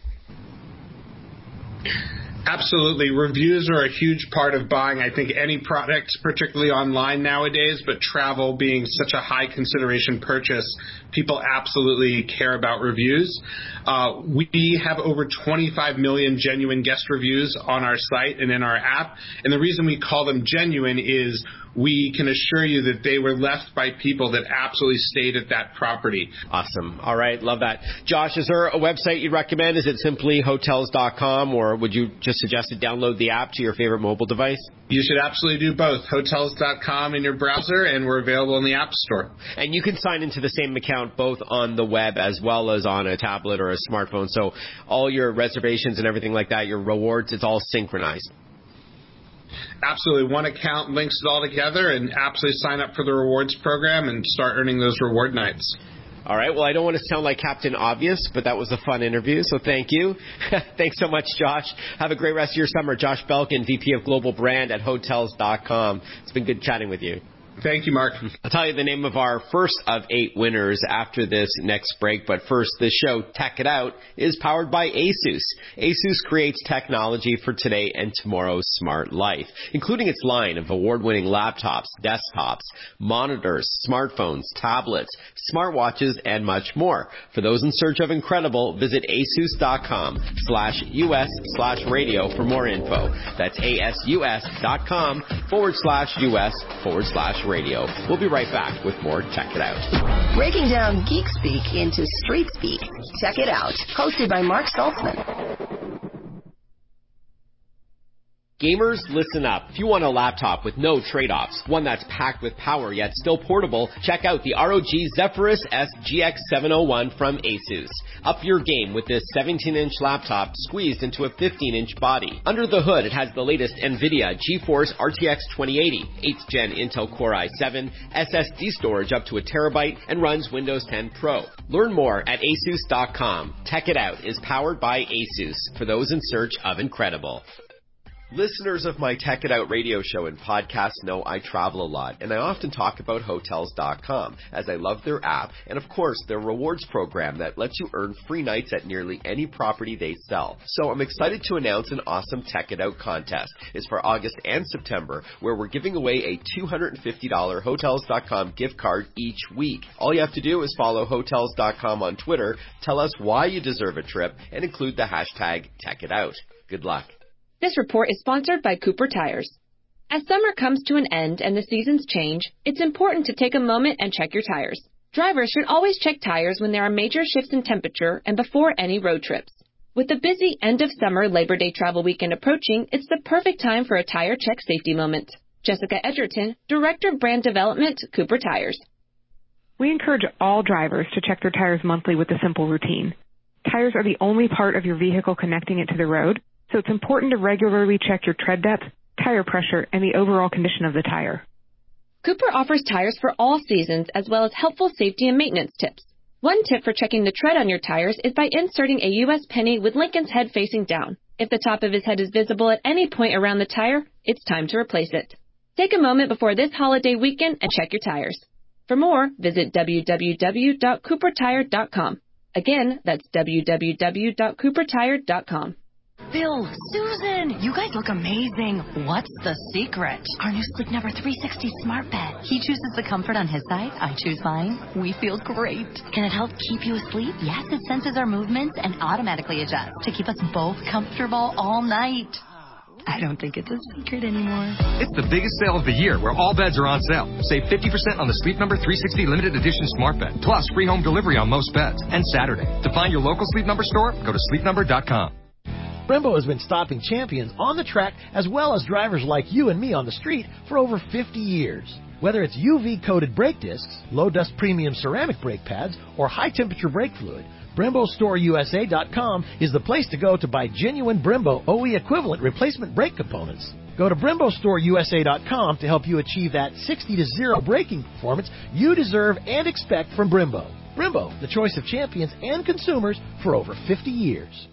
Absolutely. Reviews are a huge part of buying, I think, any product, particularly online nowadays, but travel being such a high consideration purchase, people absolutely care about reviews. Uh, we have over twenty-five million genuine guest reviews on our site and in our app, and the reason we call them genuine is we can assure you that they were left by people that absolutely stayed at that property. Awesome. All right. Love that. Josh, is there a website you'd recommend? Is it simply Hotels dot com, or would you just suggest to download the app to your favorite mobile device? You should absolutely do both. Hotels dot com in your browser, and we're available in the App Store. And you can sign into the same account both on the web as well as on a tablet or a smartphone. So all your reservations and everything like that, your rewards, it's all synchronized. Absolutely. One account links it all together, and absolutely sign up for the rewards program and start earning those reward nights. All right. Well, I don't want to sound like Captain Obvious, but that was a fun interview, so thank you. Thanks so much, Josh. Have a great rest of your summer. Josh Belkin, V P of Global Brand at Hotels dot com. It's been good chatting with you. Thank you, Mark. I'll tell you the name of our first of eight winners after this next break. But first, this show, Tech It Out, is powered by ASUS. ASUS creates technology for today and tomorrow's smart life, including its line of award-winning laptops, desktops, monitors, smartphones, tablets, smartwatches, and much more. For those in search of incredible, visit asus.com slash US slash radio for more info. That's asus.com forward slash US forward slash radio. We'll be right back with more Check It Out. Breaking down geek speak into street speak. Check It Out. Hosted by Mark Saltzman. Gamers, listen up. If you want a laptop with no trade-offs, one that's packed with power yet still portable, check out the R O G Zephyrus S G X seven oh one from ASUS. Up your game with this seventeen-inch laptop squeezed into a fifteen-inch body. Under the hood, it has the latest NVIDIA GeForce R T X twenty eighty, eighth gen Intel Core i seven, S S D storage up to a terabyte, and runs Windows ten Pro. Learn more at asus dot com. Tech It Out is powered by ASUS for those in search of incredible. Listeners of my Tech It Out radio show and podcast know I travel a lot, and I often talk about Hotels dot com, as I love their app and, of course, their rewards program that lets you earn free nights at nearly any property they sell. So I'm excited to announce an awesome Tech It Out contest. It's for August and September, where we're giving away a two hundred fifty dollars Hotels dot com gift card each week. All you have to do is follow Hotels dot com on Twitter, tell us why you deserve a trip, and include the hashtag Tech It Out. Good luck. This report is sponsored by Cooper Tires. As summer comes to an end and the seasons change, it's important to take a moment and check your tires. Drivers should always check tires when there are major shifts in temperature and before any road trips. With the busy end of summer Labor Day travel weekend approaching, it's the perfect time for a tire check safety moment. Jessica Edgerton, Director of Brand Development, Cooper Tires. We encourage all drivers to check their tires monthly with a simple routine. Tires are the only part of your vehicle connecting it to the road, so it's important to regularly check your tread depth, tire pressure, and the overall condition of the tire. Cooper offers tires for all seasons as well as helpful safety and maintenance tips. One tip for checking the tread on your tires is by inserting a U S penny with Lincoln's head facing down. If the top of his head is visible at any point around the tire, it's time to replace it. Take a moment before this holiday weekend and check your tires. For more, visit w w w dot cooper tire dot com. Again, that's w w w dot cooper tire dot com. Bill, Susan, you guys look amazing. What's the secret? Our new Sleep Number three sixty smart bed. He chooses the comfort on his side. I choose mine. We feel great. Can it help keep you asleep? Yes, it senses our movements and automatically adjusts to keep us both comfortable all night. I don't think it's a secret anymore. It's the biggest sale of the year where all beds are on sale. Save fifty percent on the Sleep Number three sixty limited edition smart bed, plus free home delivery on most beds. And Saturday. To find your local Sleep Number store, go to sleep number dot com. Brembo has been stopping champions on the track as well as drivers like you and me on the street for over fifty years. Whether it's U V-coated brake discs, low-dust premium ceramic brake pads, or high-temperature brake fluid, Brembo Store U S A dot com is the place to go to buy genuine Brembo O E equivalent replacement brake components. Go to Brembo Store U S A dot com to help you achieve that sixty to zero braking performance you deserve and expect from Brembo. Brembo, the choice of champions and consumers for over fifty years.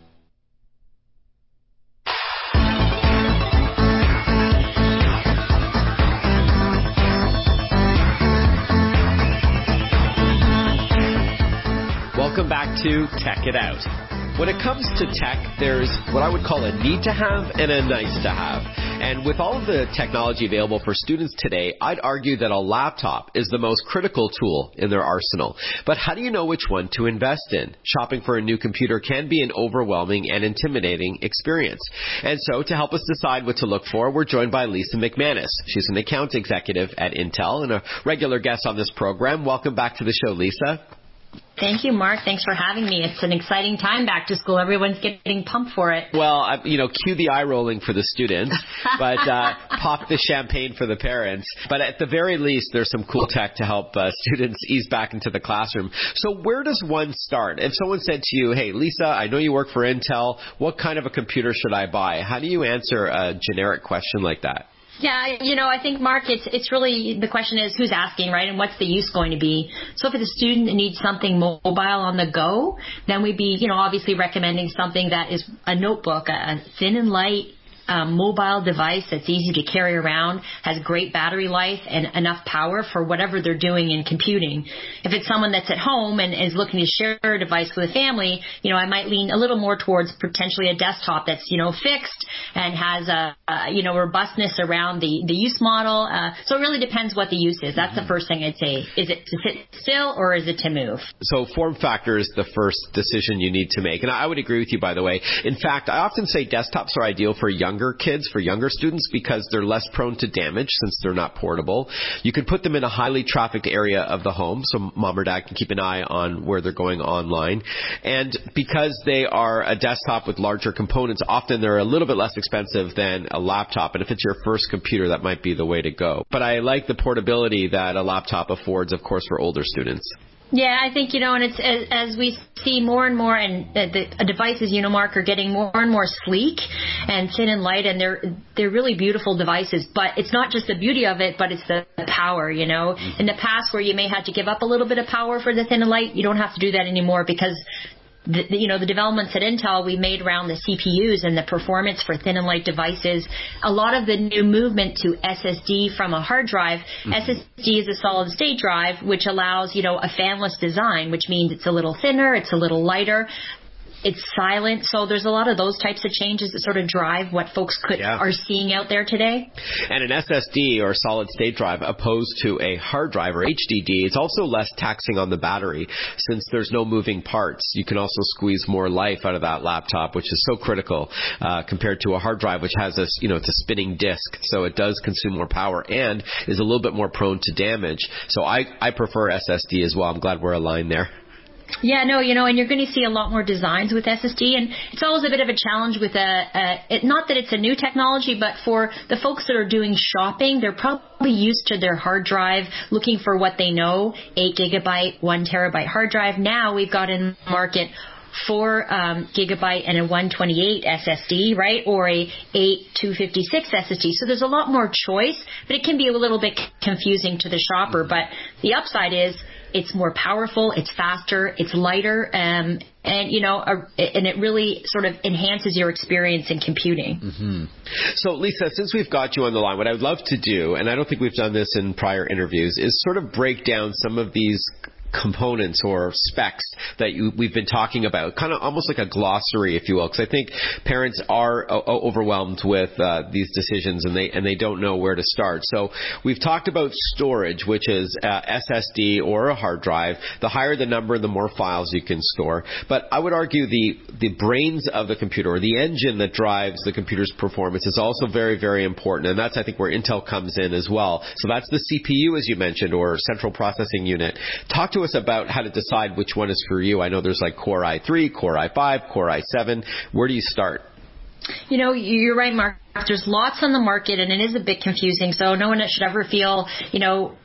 Welcome back to Tech It Out. When it comes to tech, there's what I would call a need to have and a nice to have. And with all of the technology available for students today, I'd argue that a laptop is the most critical tool in their arsenal. But how do you know which one to invest in? Shopping for a new computer can be an overwhelming and intimidating experience. And so to help us decide what to look for, we're joined by Lisa McManus. She's an account executive at Intel and a regular guest on this program. Welcome back to the show, Lisa. Thank you, Mark. Thanks for having me. It's an exciting time back to school. Everyone's getting pumped for it. Well, I, you know, cue the eye rolling for the students, but uh, pop the champagne for the parents. But at the very least, there's some cool tech to help uh, students ease back into the classroom. So where does one start? If someone said to you, hey, Lisa, I know you work for Intel. What kind of a computer should I buy? How do you answer a generic question like that? Yeah, you know, I think, Mark, it's it's really, the question is who's asking, right, and what's the use going to be? So if it's a student that needs something mobile on the go, then we'd be, you know, obviously recommending something that is a notebook, a, a thin and light Um, mobile device that's easy to carry around, has great battery life and enough power for whatever they're doing in computing. If it's someone that's at home and is looking to share a device with a family, you know, I might lean a little more towards potentially a desktop that's, you know, fixed and has a, a you know, robustness around the, the use model. Uh, so it really depends what the use is. That's mm-hmm. the first thing I'd say. Is it to sit still or is it to move? So form factor is the first decision you need to make. And I would agree with you, by the way. In fact, I often say desktops are ideal for younger kids, for younger students, because they're less prone to damage since they're not portable. You can put them in a highly trafficked area of the home, so mom or dad can keep an eye on where they're going online. And because they are a desktop with larger components, often they're a little bit less expensive than a laptop. And if it's your first computer, that might be the way to go. But I like the portability that a laptop affords, of course, for older students. Yeah, I think, you know, and it's as, as we see more and more, and uh, the uh, devices, you know, Mark, are getting more and more sleek and thin and light, and they're they're really beautiful devices. But it's not just the beauty of it, but it's the, the power, you know. In the past, where you may have to give up a little bit of power for the thin and light, you don't have to do that anymore because The, you know, the developments at Intel we made around the C P Us and the performance for thin and light devices, a lot of the new movement to S S D from a hard drive. Mm-hmm. S S D is a solid state drive, which allows, you know, a fanless design, which means it's a little thinner, it's a little lighter. It's silent. So there's a lot of those types of changes that sort of drive what folks could yeah. are seeing out there today. And an S S D or solid state drive opposed to a hard drive or H D D, it's also less taxing on the battery since there's no moving parts. You can also squeeze more life out of that laptop, which is so critical uh, compared to a hard drive, which has a, you know, it's a spinning disk. So it does consume more power and is a little bit more prone to damage. So I, I prefer S S D as well. I'm glad we're aligned there. Yeah, no, you know, and you're going to see a lot more designs with S S D, and it's always a bit of a challenge with a, a it, not that it's a new technology, but for the folks that are doing shopping, they're probably used to their hard drive, looking for what they know, eight gigabyte, one terabyte hard drive. Now we've got in the market four um, gigabyte and a one twenty-eight S S D, right, or a eight two fifty-six S S D. So there's a lot more choice, but it can be a little bit confusing to the shopper. But the upside is it's more powerful, it's faster, it's lighter, um, and, you know, uh, and it really sort of enhances your experience in computing. Mm-hmm. So, Lisa, since we've got you on the line, what I would love to do, and I don't think we've done this in prior interviews, is sort of break down some of these components or specs that you, we've been talking about, kind of almost like a glossary, if you will, because I think parents are o- overwhelmed with uh, these decisions and they and they don't know where to start. So we've talked about storage, which is uh, S S D or a hard drive. The higher the number, the more files you can store. But I would argue the the brains of the computer, or the engine that drives the computer's performance, is also very, very important, and that's, I think, where Intel comes in as well. So that's the C P U, as you mentioned, or central processing unit. Talk to us about how to decide which one is for you. I know there's like Core i three, Core i five, Core i seven. Where do you start? You know, you're right, Mark. There's lots on the market, and it is a bit confusing. So no one should ever feel, you know,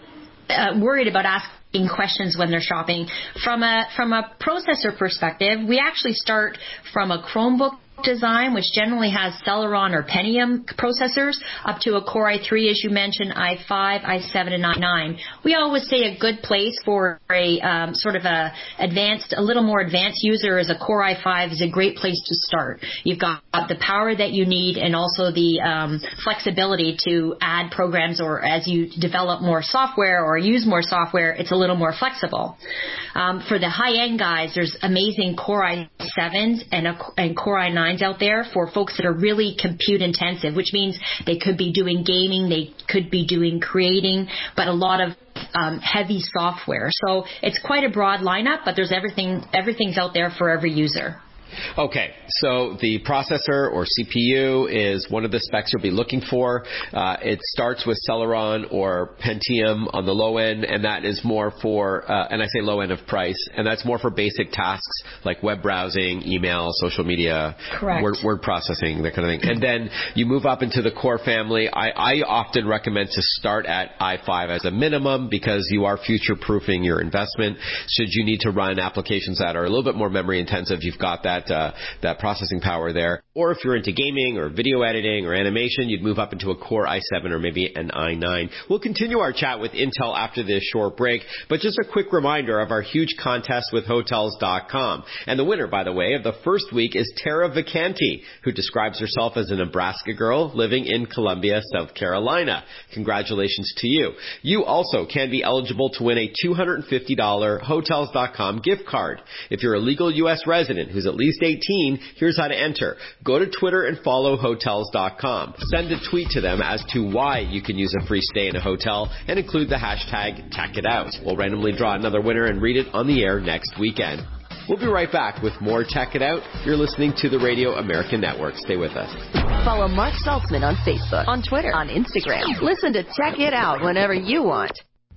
uh, worried about asking questions when they're shopping. From a from a processor perspective, we actually start from a Chromebook design, which generally has Celeron or Pentium processors, up to a Core i three, as you mentioned, i five, i seven, and i nine. We always say a good place for a um, sort of a advanced, a little more advanced user is a Core i five is a great place to start. You've got the power that you need and also the um, flexibility to add programs, or as you develop more software or use more software, it's a little more flexible. Um, for the high-end guys, there's amazing Core i sevens and, a, and Core i nines out there for folks that are really compute intensive, which means they could be doing gaming, they could be doing creating, but a lot of um, heavy software. So it's quite a broad lineup, but there's everything, everything's out there for every user. Okay, so the processor or C P U is one of the specs you'll be looking for. Uh, it starts with Celeron or Pentium on the low end, and that is more for, uh, and I say low end of price, and that's more for basic tasks like web browsing, email, social media, word, word processing, that kind of thing. And then you move up into the Core family. I, I often recommend to start at i five as a minimum because you are future-proofing your investment. Should you need to run applications that are a little bit more memory intensive, you've got that Uh, that processing power there. Or if you're into gaming or video editing or animation, you'd move up into a Core i seven or maybe an i nine. We'll continue our chat with Intel after this short break, but just a quick reminder of our huge contest with Hotels dot com. And the winner, by the way, of the first week is Tara Vacanti, who describes herself as a Nebraska girl living in Columbia, South Carolina. Congratulations to you. You also can be eligible to win a two hundred fifty dollars Hotels dot com gift card. If you're a legal U S resident who's at least eighteen, here's how to enter. Go to Twitter and follow Hotels dot com. Send a tweet to them as to why you can use a free stay in a hotel and include the hashtag TechItOut. We'll randomly draw another winner and read it on the air next weekend. We'll be right back with more Tech It Out. You're listening to the Radio American Network. Stay with us. Follow Mark Saltzman on Facebook, on Twitter, on Instagram. Listen to Tech It Out whenever you want.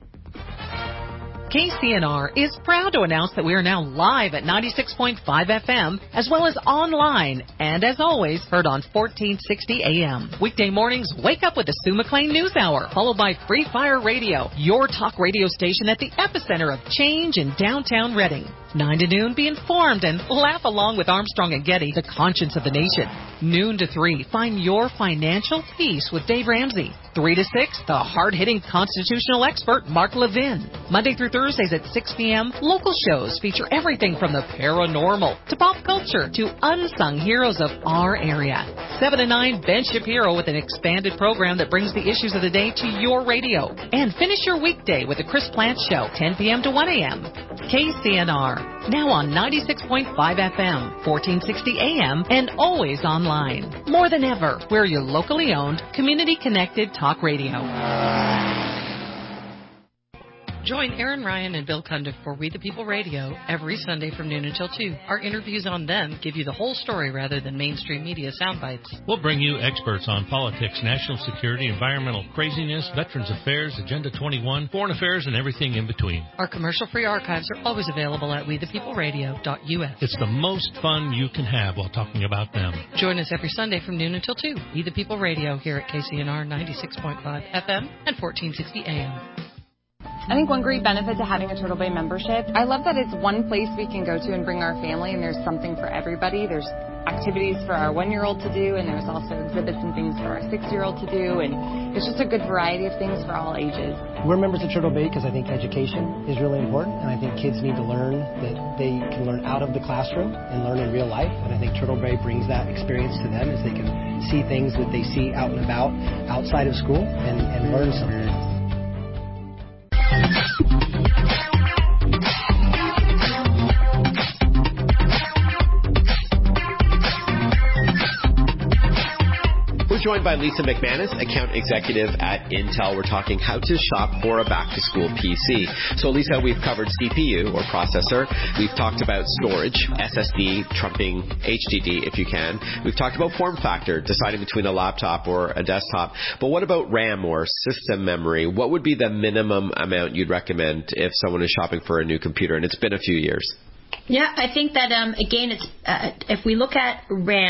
K C N R is proud to announce that we are now live at ninety-six point five F M, as well as online, and as always, heard on fourteen sixty A M. Weekday mornings, wake up with the Sue McLean News Hour, followed by Free Fire Radio, your talk radio station at the epicenter of change in downtown Reading. nine to noon, be informed and laugh along with Armstrong and Getty, the conscience of the nation. Noon to three, find your financial peace with Dave Ramsey. three to six, the hard-hitting constitutional expert, Mark Levin. Monday through Thursdays at six p.m., local shows feature everything from the paranormal to pop culture to unsung heroes of our area. seven to nine, Ben Shapiro with an expanded program that brings the issues of the day to your radio. And finish your weekday with the Chris Plant Show, ten p.m. to one a.m. K C N R, now on ninety-six point five F M, fourteen sixty A M, and always online. More than ever, we're your locally owned, community-connected talk radio. Join Aaron Ryan and Bill Cundiff for We the People Radio every Sunday from noon until two. Our interviews on them give you the whole story rather than mainstream media sound bites. We'll bring you experts on politics, national security, environmental craziness, Veterans Affairs, Agenda twenty-one, foreign affairs, and everything in between. Our commercial-free archives are always available at we the people radio dot U S. It's the most fun you can have while talking about them. Join us every Sunday from noon until two. We the People Radio here at K C N R ninety-six point five F M and fourteen sixty A M. I think one great benefit to having a Turtle Bay membership, I love that it's one place we can go to and bring our family, and there's something for everybody. There's activities for our one-year-old to do, and there's also exhibits and things for our six-year-old to do, and it's just a good variety of things for all ages. We're members of Turtle Bay because I think education is really important, and I think kids need to learn that they can learn out of the classroom and learn in real life, and I think Turtle Bay brings that experience to them as they can see things that they see out and about outside of school and, and learn something. We're joined by Lisa McManus, account executive at Intel. We're talking how to shop for a back-to-school P C. So, Lisa, we've covered C P U or processor. We've talked about storage, S S D trumping H D D if you can. We've talked about form factor, deciding between a laptop or a desktop. But what about RAM or system memory? What would be the minimum amount you'd recommend if someone is shopping for a new computer? And it's been a few years. Yeah, I think that, um, again, it's uh, if we look at RAM,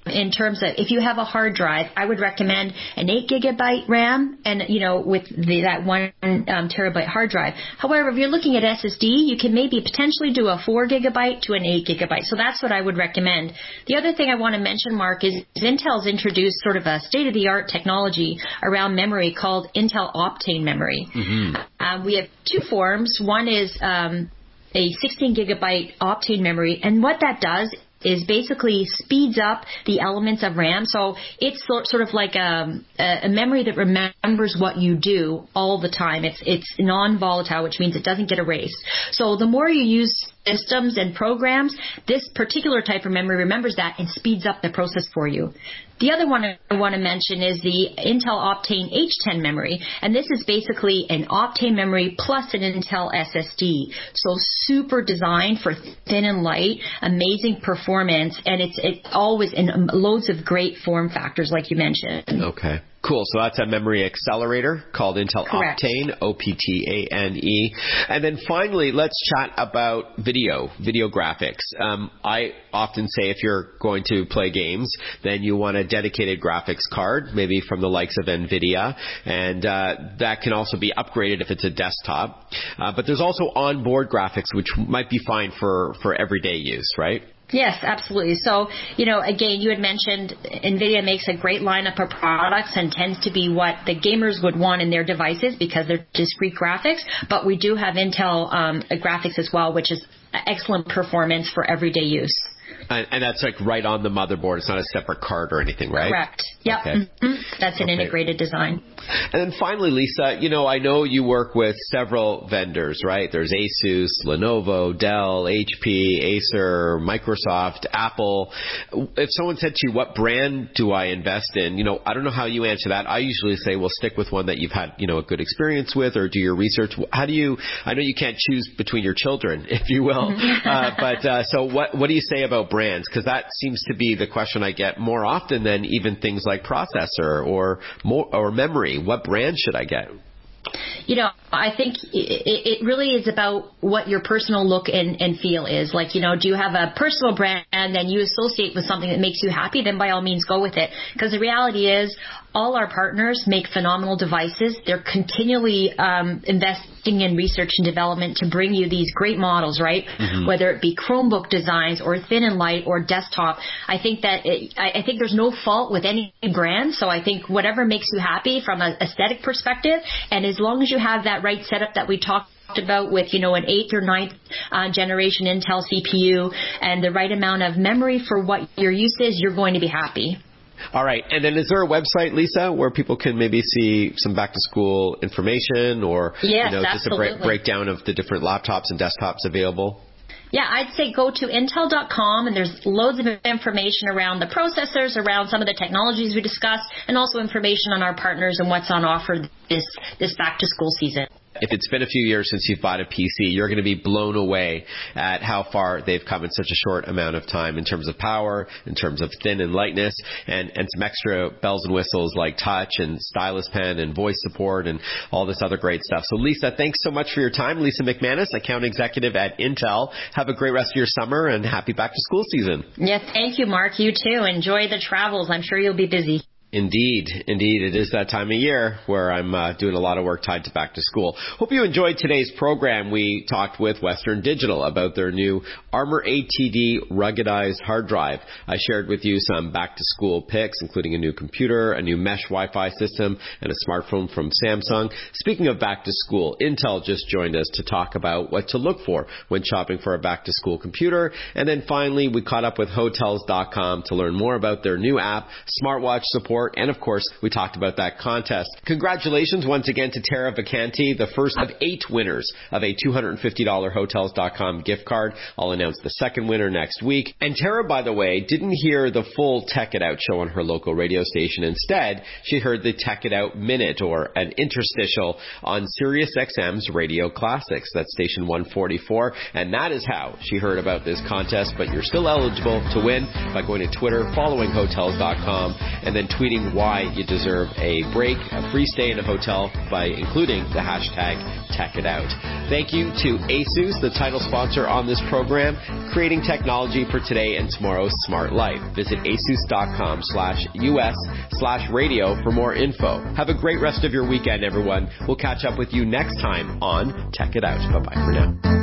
in terms of if you have a hard drive, I would recommend an eight gigabyte RAM and, you know, with the, that one um, terabyte hard drive. However, if you're looking at S S D, you can maybe potentially do a four gigabyte to an eight gigabyte. So that's what I would recommend. The other thing I want to mention, Mark, is Intel's introduced sort of a state-of-the-art technology around memory called Intel Optane memory. Mm-hmm. Um, we have two forms. One is um, a sixteen gigabyte Optane memory, and what that does is basically speeds up the elements of RAM. So it's sort of like a, a memory that remembers what you do all the time. It's it's non-volatile, which means it doesn't get erased. So the more you use systems and programs, this particular type of memory remembers that and speeds up the process for you. The other one I want to mention is the Intel Optane H ten memory, and this is basically an Optane memory plus an Intel S S D. So super designed for thin and light, amazing performance, and it's it always in loads of great form factors like you mentioned. Okay. Cool. So that's a memory accelerator called Intel Correct. Optane, O P T A N E. And then finally, let's chat about video, video graphics. Um, I often say if you're going to play games, then you want a dedicated graphics card, maybe from the likes of NVIDIA. And uh, that can also be upgraded if it's a desktop. Uh, but there's also onboard graphics, which might be fine for, for everyday use, right? Yes, absolutely. So, you know, again, you had mentioned NVIDIA makes a great lineup of products and tends to be what the gamers would want in their devices because they're discrete graphics. But we do have Intel um, graphics as well, which is excellent performance for everyday use. And, and that's like right on the motherboard. It's not a separate card or anything, right? Correct. Yep. Okay. Mm-hmm. That's an okay. integrated design. And then finally, Lisa, you know, I know you work with several vendors, right? There's Asus, Lenovo, Dell, H P, Acer, Microsoft, Apple. If someone said to you, what brand do I invest in? You know, I don't know how you answer that. I usually say, well, stick with one that you've had, you know, a good experience with or do your research. How do you, I know you can't choose between your children, if you will. uh, but uh, so what, what do you say about brands? Because that seems to be the question I get more often than even things like processor or more, or memory. What brand should I get? You know, I think it, it really is about what your personal look and, and feel is. Like, you know, do you have a personal brand and you associate with something that makes you happy? Then by all means go with it. Because the reality is all our partners make phenomenal devices. They're continually um, investing in research and development to bring you these great models, right? Mm-hmm. Whether it be Chromebook designs or thin and light or desktop. I think that it, I, I think there's no fault with any brand. So I think whatever makes you happy from an aesthetic perspective, and as long as you have that right setup that we talked about with, you know, an eighth or ninth uh, generation Intel C P U and the right amount of memory for what your use is, you're going to be happy. All right. And then is there a website, Lisa, where people can maybe see some back-to-school information or yes, you know, just a break, breakdown of the different laptops and desktops available? Yeah, I'd say go to intel dot com, and there's loads of information around the processors, around some of the technologies we discussed, and also information on our partners and what's on offer this, this back-to-school season. If it's been a few years since you've bought a P C, you're going to be blown away at how far they've come in such a short amount of time in terms of power, in terms of thin and lightness, and, and some extra bells and whistles like touch and stylus pen and voice support and all this other great stuff. So, Lisa, thanks so much for your time. Lisa McManus, account executive at Intel. Have a great rest of your summer and happy back-to-school season. Yeah, thank you, Mark. You too. Enjoy the travels. I'm sure you'll be busy. Indeed. Indeed. It is that time of year where I'm uh, doing a lot of work tied to back to school. Hope you enjoyed today's program. We talked with Western Digital about their new Armor A T D ruggedized hard drive. I shared with you some back to school picks, including a new computer, a new mesh Wi-Fi system, and a smartphone from Samsung. Speaking of back to school, Intel just joined us to talk about what to look for when shopping for a back to school computer. And then finally, we caught up with Hotels dot com to learn more about their new app, smartwatch support, and of course, we talked about that contest. Congratulations once again to Tara Vacanti, the first of eight winners of a two hundred fifty dollars Hotels dot com gift card. I'll announce the second winner next week. And Tara, by the way, didn't hear the full Tech It Out show on her local radio station. Instead, she heard the Tech It Out Minute, or an interstitial, on Sirius X M's Radio Classics. That's station one forty-four. And that is how she heard about this contest. But you're still eligible to win by going to Twitter, following Hotels dot com, and then tweeting tweeting why you deserve a break, a free stay in a hotel by including the hashtag TechItOut. Thank you to ASUS, the title sponsor on this program, creating technology for today and tomorrow's smart life. Visit asus.com slash US slash radio for more info. Have a great rest of your weekend, everyone. We'll catch up with you next time on Tech It Out. Bye-bye for now.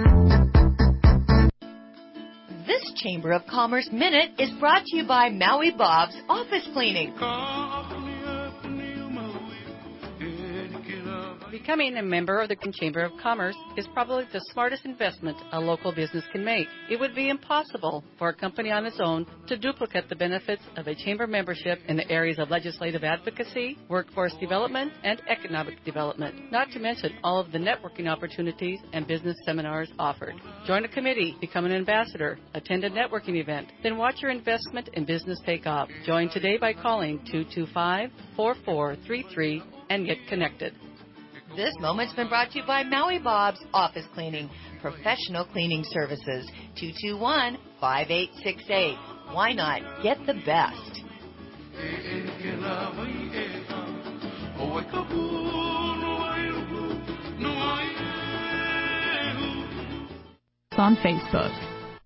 This Chamber of Commerce Minute is brought to you by Maui Bob's Office Cleaning. Becoming a member of the Chamber of Commerce is probably the smartest investment a local business can make. It would be impossible for a company on its own to duplicate the benefits of a chamber membership in the areas of legislative advocacy, workforce development, and economic development, not to mention all of the networking opportunities and business seminars offered. Join a committee, become an ambassador, attend a networking event, then watch your investment in business take off. Join today by calling two two five, four four three three and get connected. This moment's been brought to you by Maui Bob's Office Cleaning, professional cleaning services. two two one, five eight six eight. Why not get the best? On Facebook.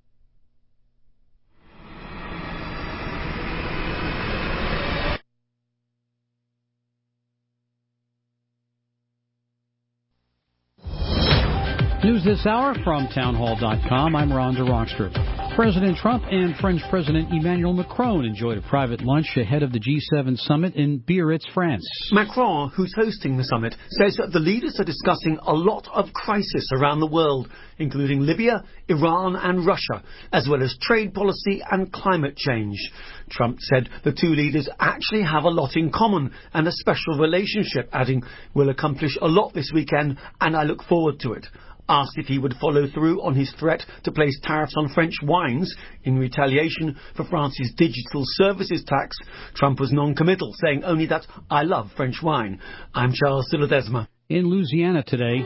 News this hour from townhall dot com. I'm Rhonda Rockstrip. President Trump and French President Emmanuel Macron enjoyed a private lunch ahead of the G seven summit in Biarritz, France. Macron, who's hosting the summit, says that the leaders are discussing a lot of crisis around the world, including Libya, Iran and Russia, as well as trade policy and climate change. Trump said the two leaders actually have a lot in common and a special relationship, adding, "We'll accomplish a lot this weekend and I look forward to it." Asked if he would follow through on his threat to place tariffs on French wines in retaliation for France's digital services tax, Trump was non-committal, saying only that "I love French wine." I'm Charles de Ledesma. In Louisiana today,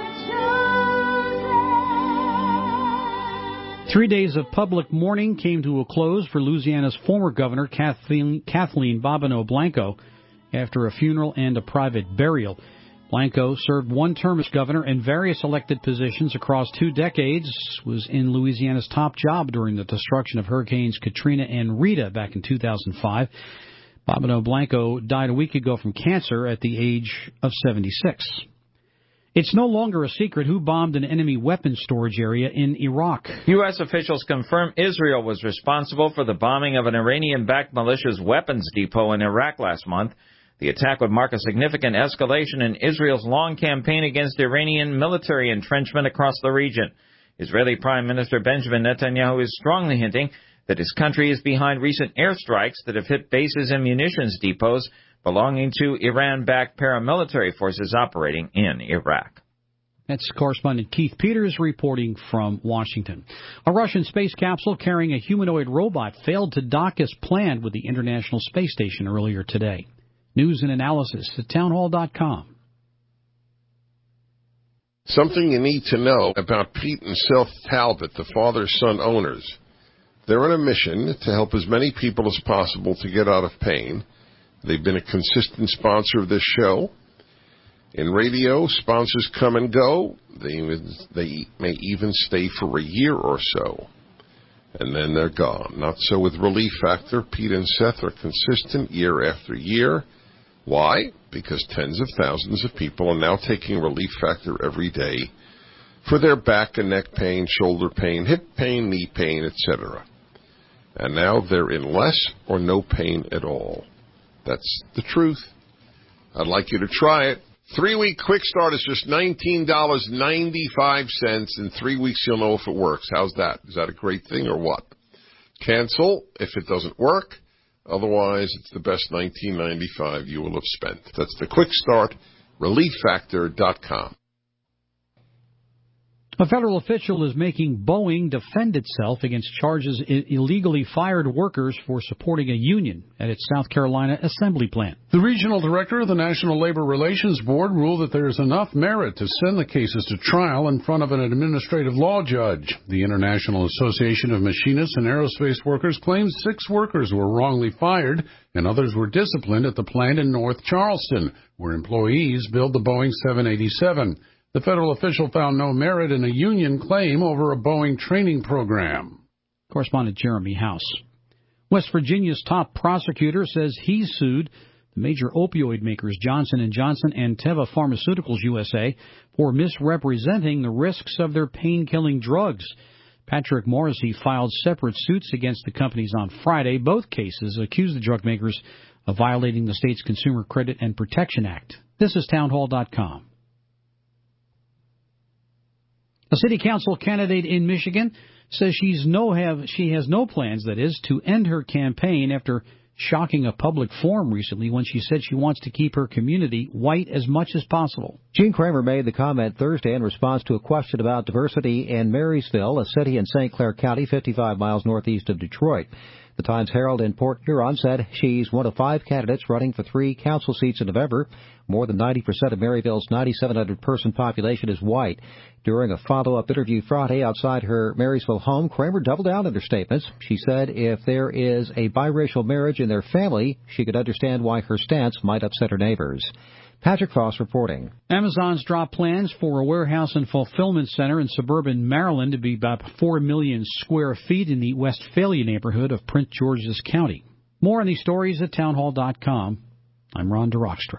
three days of public mourning came to a close for Louisiana's former governor, Kathleen, Kathleen Bobineau Blanco, after a funeral and a private burial. Blanco served one term as governor in various elected positions across two decades, was in Louisiana's top job during the destruction of Hurricanes Katrina and Rita back in two thousand five. Bobineau Blanco died a week ago from cancer at the age of seventy-six. It's no longer a secret who bombed an enemy weapons storage area in Iraq. U S officials confirm Israel was responsible for the bombing of an Iranian-backed militia's weapons depot in Iraq last month. The attack would mark a significant escalation in Israel's long campaign against Iranian military entrenchment across the region. Israeli Prime Minister Benjamin Netanyahu is strongly hinting that his country is behind recent airstrikes that have hit bases and munitions depots belonging to Iran-backed paramilitary forces operating in Iraq. That's correspondent Keith Peters reporting from Washington. A Russian space capsule carrying a humanoid robot failed to dock as planned with the International Space Station earlier today. News and analysis at townhall dot com. Something you need to know about Pete and Seth Talbot, the father-son owners. They're on a mission to help as many people as possible to get out of pain. They've been a consistent sponsor of this show. In radio, sponsors come and go. They, they may even stay for a year or so, and then they're gone. Not so with Relief Factor. Pete and Seth are consistent year after year. Why? Because tens of thousands of people are now taking Relief Factor every day for their back and neck pain, shoulder pain, hip pain, knee pain, et cetera. And now they're in less or no pain at all. That's the truth. I'd like you to try it. Three-week quick start is just nineteen dollars and ninety-five cents. In three weeks, you'll know if it works. How's that? Is that a great thing or what? Cancel if it doesn't work. Otherwise, it's the best nineteen dollars and ninety-five cents you will have spent. That's the quick start, relief factor dot com. A federal official is making Boeing defend itself against charges it illegally fired workers for supporting a union at its South Carolina assembly plant. The regional director of the National Labor Relations Board ruled that there is enough merit to send the cases to trial in front of an administrative law judge. The International Association of Machinists and Aerospace Workers claims six workers were wrongly fired and others were disciplined at the plant in North Charleston, where employees build the Boeing seven eighty-seven. The federal official found no merit in a union claim over a Boeing training program. Correspondent Jeremy House. West Virginia's top prosecutor says he sued the major opioid makers Johnson and Johnson and Teva Pharmaceuticals U S A for misrepresenting the risks of their pain-killing drugs. Patrick Morrissey filed separate suits against the companies on Friday. Both cases accuse the drug makers of violating the state's Consumer Credit and Protection Act. This is townhall dot com. A city council candidate in Michigan says she's no have she has no plans, that is, to end her campaign after shocking a public forum recently when she said she wants to keep her community white as much as possible. Gene Kramer made the comment Thursday in response to a question about diversity in Marysville, a city in Saint Clair County, fifty-five miles northeast of Detroit. The Times-Herald in Port Huron said she's one of five candidates running for three council seats in November. More than ninety percent of Maryville's ninety-seven hundred person population is white. During a follow-up interview Friday outside her Marysville home, Kramer doubled down on her statements. She said if there is a biracial marriage in their family, she could understand why her stance might upset her neighbors. Patrick Foss reporting. Amazon's dropped plans for a warehouse and fulfillment center in suburban Maryland to be about four million square feet in the Westphalia neighborhood of Prince George's County. More on these stories at townhall dot com. I'm Ron DeRockstra.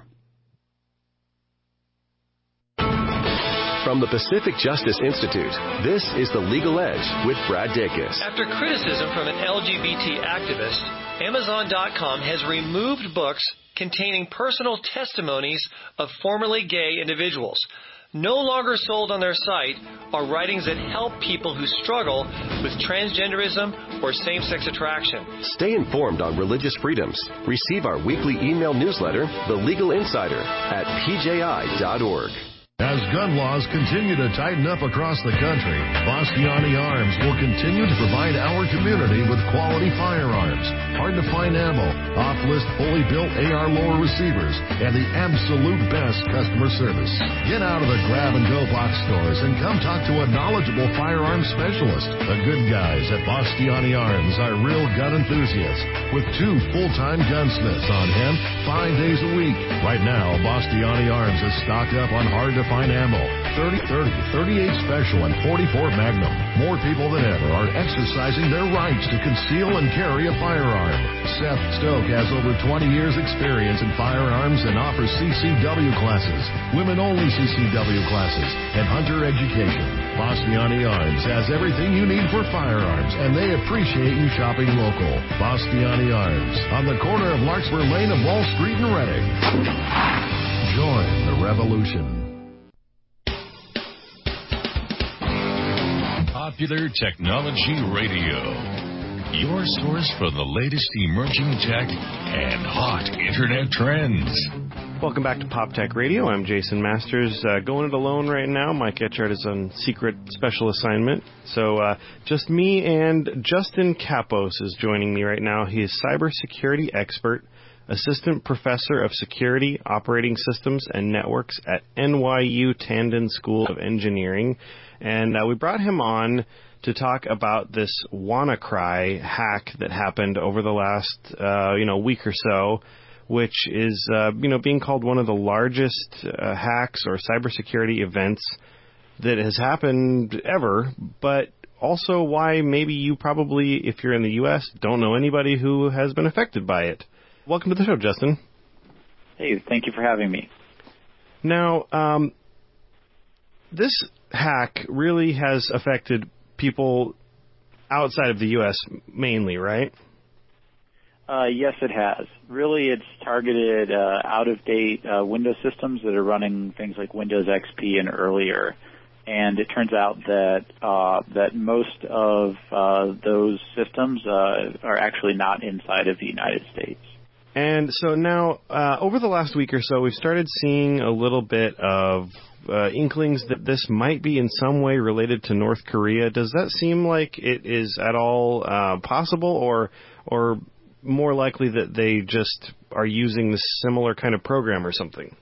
From the Pacific Justice Institute, this is The Legal Edge with Brad Dacus. After criticism from an L G B T activist, Amazon dot com has removed books containing personal testimonies of formerly gay individuals. No longer sold on their site are writings that help people who struggle with transgenderism or same-sex attraction. Stay informed on religious freedoms. Receive our weekly email newsletter, The Legal Insider, at P J I dot org. As gun laws continue to tighten up across the country, Bastiani Arms will continue to provide our community with quality firearms, hard-to-find ammo, off-list fully built A R lower receivers, and the absolute best customer service. Get out of the grab-and-go box stores and come talk to a knowledgeable firearms specialist. The good guys at Bastiani Arms are real gun enthusiasts with two full-time gunsmiths on hand five days a week. Right now, Bastiani Arms is stocked up on hard-to Fine ammo, thirty thirty, thirty-eight Special, and forty-four Magnum. More people than ever are exercising their rights to conceal and carry a firearm. Seth Stoke has over twenty years experience in firearms and offers C C W classes, women-only C C W classes, and hunter education. Bastiani Arms has everything you need for firearms, and they appreciate you shopping local. Bastiani Arms, on the corner of Larkspur Lane and Wall Street in Reading. Join the revolution. Popular Technology Radio, your source for the latest emerging tech and hot internet trends. Welcome back to Pop Tech Radio. I'm Jason Masters. Uh, going it alone right now. Mike Etchart is on secret special assignment. So uh, just me and Justin Kapos is joining me right now. He is cybersecurity expert, assistant professor of security, operating systems, and networks at N Y U Tandon School of Engineering. And uh, we brought him on to talk about this WannaCry hack that happened over the last, uh, you know, week or so, which is, uh, you know, being called one of the largest uh, hacks or cybersecurity events that has happened ever, but also why maybe you probably, if you're in the U S, don't know anybody who has been affected by it. Welcome to the show, Justin. Hey, thank you for having me. Now, um, this hack really has affected people outside of the U S mainly, right? Uh, yes, it has. Really, it's targeted uh, out-of-date uh, Windows systems that are running things like Windows X P and earlier. And it turns out that uh, that most of uh, those systems uh, are actually not inside of the United States. And so now, uh, over the last week or so, we've started seeing a little bit of uh, inklings that this might be in some way related to North Korea. Does that seem like it is at all uh, possible, or or more likely that they just are using this similar kind of program or something?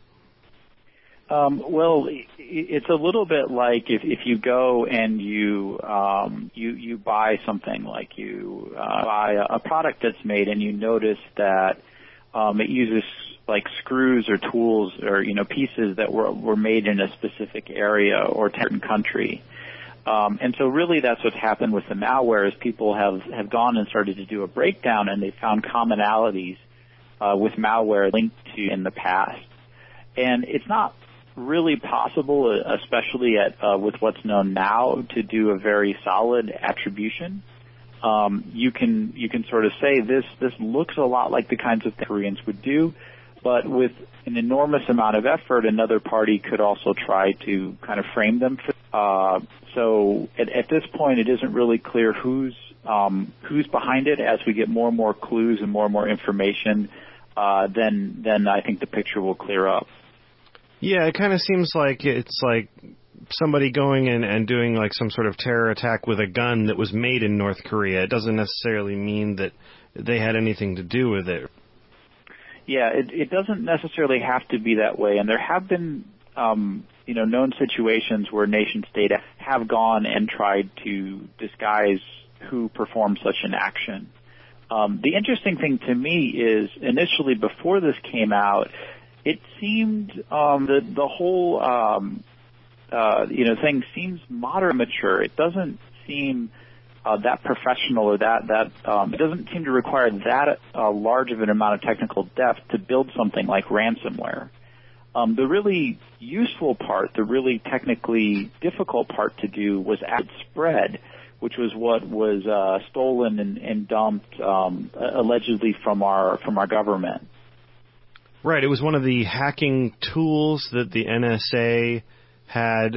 Um, well, it's a little bit like if, if you go and you um, you you buy something, like you uh, buy a product that's made, and you notice that um, it uses like screws or tools or you know pieces that were were made in a specific area or certain country. Um, and so really that's what's happened with the malware is people have, have gone and started to do a breakdown, and they found commonalities uh, with malware linked to in the past. And it's not really possible, especially at uh, with what's known now, to do a very solid attribution. Um, you can you can sort of say this this looks a lot like the kinds of things Koreans would do, but with an enormous amount of effort, another party could also try to kind of frame them. For, uh, so at, at this point, it isn't really clear who's um, who's behind it. As we get more and more clues and more and more information, uh, then then I think the picture will clear up. Yeah, it kind of seems like it's like somebody going in and doing like some sort of terror attack with a gun that was made in North Korea. It doesn't necessarily mean that they had anything to do with it. Yeah, it, it doesn't necessarily have to be that way. And there have been, um, you know, known situations where nation state have gone and tried to disguise who performed such an action. Um, the interesting thing to me is initially before this came out, it seemed um, the the whole um, uh, you know thing seems modern, mature. It doesn't seem uh, that professional or that that um, it doesn't seem to require that uh, large of an amount of technical depth to build something like ransomware. Um, the really useful part, the really technically difficult part to do, was ad spread, which was what was uh, stolen and, and dumped um, allegedly from our from our government. Right. It was one of the hacking tools that the N S A had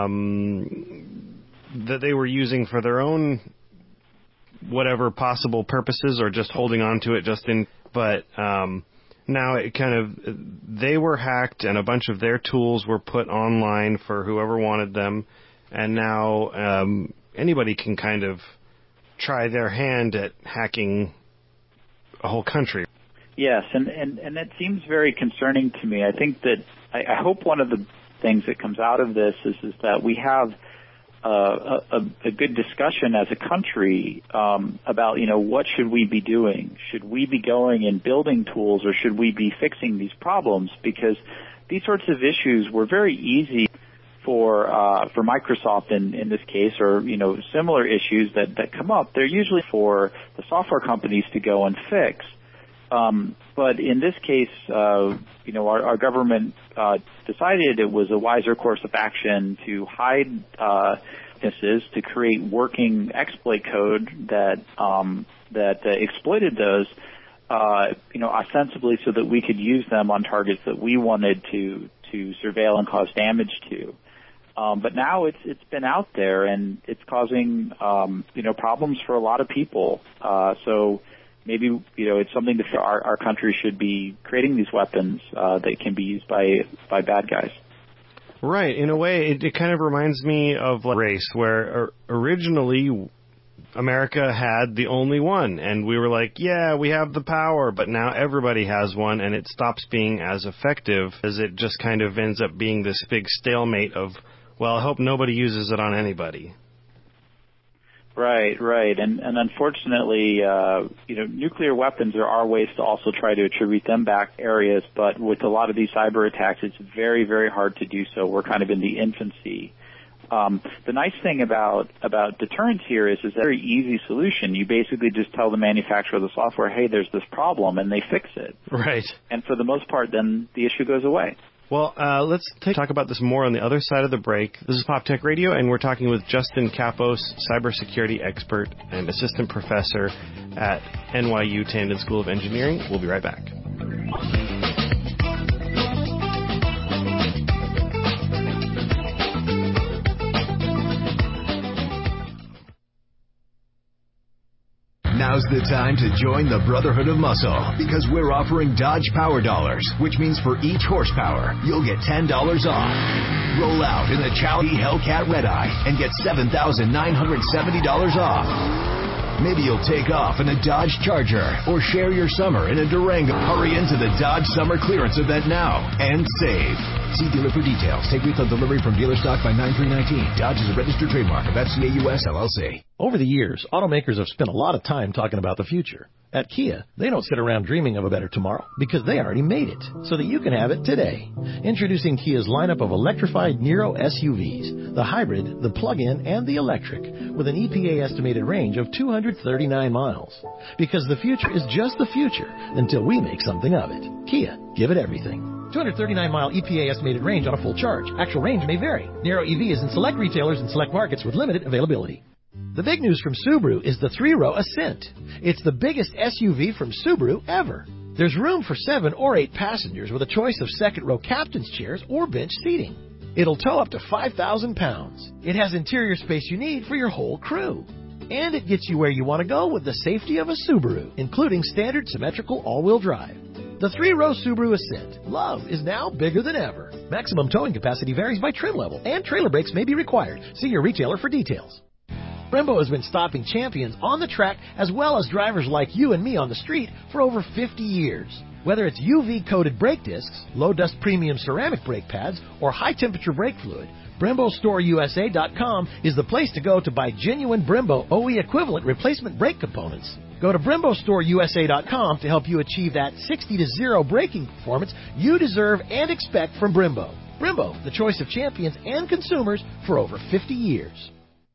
um, that they were using for their own whatever possible purposes, or just holding on to it just in. But um, now it kind of they were hacked, and a bunch of their tools were put online for whoever wanted them, and now um, anybody can kind of try their hand at hacking a whole country. Yes, and, and, and that seems very concerning to me. I think that I, I hope one of the things that comes out of this is, is that we have uh, a, a good discussion as a country um, about, you know, what should we be doing? Should we be going and building tools, or should we be fixing these problems? Because these sorts of issues were very easy for uh, for Microsoft in, in this case, or, you know, similar issues that, that come up. They're usually for the software companies to go and fix. Um, but in this case, uh, you know, our, our government uh, decided it was a wiser course of action to hide uh, weaknesses, to create working exploit code that um, that uh, exploited those, uh, you know, ostensibly so that we could use them on targets that we wanted to to surveil and cause damage to. Um, but now it's it's been out there, and it's causing um, you know problems for a lot of people. Uh, so. Maybe, you know, it's something that our, our country should be creating these weapons uh, that can be used by by bad guys. Right. In a way, it, it kind of reminds me of like race, where originally America had the only one, and we were like, yeah, we have the power, but now everybody has one, and it stops being as effective, as it just kind of ends up being this big stalemate of, well, I hope nobody uses it on anybody. Right, right, and and unfortunately, uh, you know, nuclear weapons, there are ways to also try to attribute them back areas, but with a lot of these cyber attacks, it's very, very hard to do so. We're kind of in the infancy. Um, the nice thing about about deterrence here is is a very easy solution. You basically just tell the manufacturer of the software, hey, there's this problem, and they fix it. Right. And for the most part, then the issue goes away. Well, uh, let's take, talk about this more on the other side of the break. This is Pop Tech Radio, and we're talking with Justin Kapos, cybersecurity expert and assistant professor at N Y U Tandon School of Engineering. We'll be right back. Now's the time to join the Brotherhood of Muscle because we're offering Dodge Power Dollars, which means for each horsepower, you'll get ten dollars off. Roll out in the Challenge Hellcat Red-Eye and get seven thousand nine hundred seventy dollars off. Maybe you'll take off in a Dodge Charger or share your summer in a Durango. Hurry into the Dodge Summer Clearance event now and save. See dealer for details. Take retail delivery from dealer stock by nine three nineteen. Dodge is a registered trademark of F C A U S L L C. Over the years, automakers have spent a lot of time talking about the future. At Kia, they don't sit around dreaming of a better tomorrow because they already made it so that you can have it today. Introducing Kia's lineup of electrified Niro S U Vs, the hybrid, the plug-in, and the electric, with an E P A estimated range of two hundred thirty-nine miles. Because the future is just the future until we make something of it. Kia, give it everything. two hundred thirty-nine mile E P A estimated range on a full charge. Actual range may vary. Niro E V is in select retailers and select markets with limited availability. The big news from Subaru is the three-row Ascent. It's the biggest S U V from Subaru ever. There's room for seven or eight passengers with a choice of second-row captain's chairs or bench seating. It'll tow up to five thousand pounds. It has interior space you need for your whole crew. And it gets you where you want to go with the safety of a Subaru, including standard symmetrical all-wheel drive. The three-row Subaru Ascent. Love is now bigger than ever. Maximum towing capacity varies by trim level, and trailer brakes may be required. See your retailer for details. Brembo has been stopping champions on the track as well as drivers like you and me on the street for over fifty years. Whether it's U V-coated brake discs, low-dust premium ceramic brake pads, or high-temperature brake fluid, Brembo Store U S A dot com is the place to go to buy genuine Brembo O E equivalent replacement brake components. Go to Brembo Store U S A dot com to help you achieve that sixty to zero braking performance you deserve and expect from Brembo. Brembo, the choice of champions and consumers for over fifty years.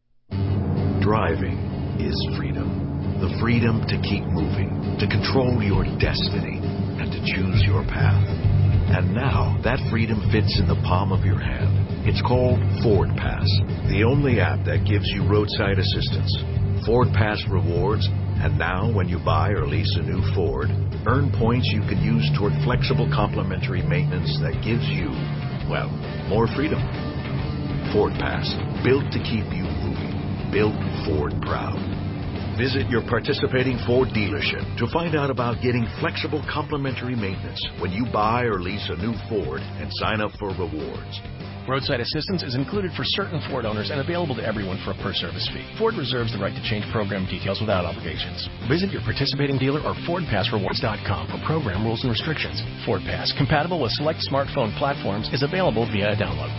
Driving is freedom. The freedom to keep moving, to control your destiny, and to choose your path. And now, that freedom fits in the palm of your hand. It's called Ford Pass, the only app that gives you roadside assistance, Ford Pass rewards, and now when you buy or lease a new Ford, earn points you can use toward flexible complimentary maintenance that gives you, well, more freedom. Ford Pass, built to keep you moving. Built Ford proud. Visit your participating Ford dealership to find out about getting flexible complimentary maintenance when you buy or lease a new Ford and sign up for rewards. Roadside assistance is included for certain Ford owners and available to everyone for a per-service fee. Ford reserves the right to change program details without obligations. Visit your participating dealer or Ford Pass Rewards dot com for program rules and restrictions. Ford Pass, compatible with select smartphone platforms, is available via a download.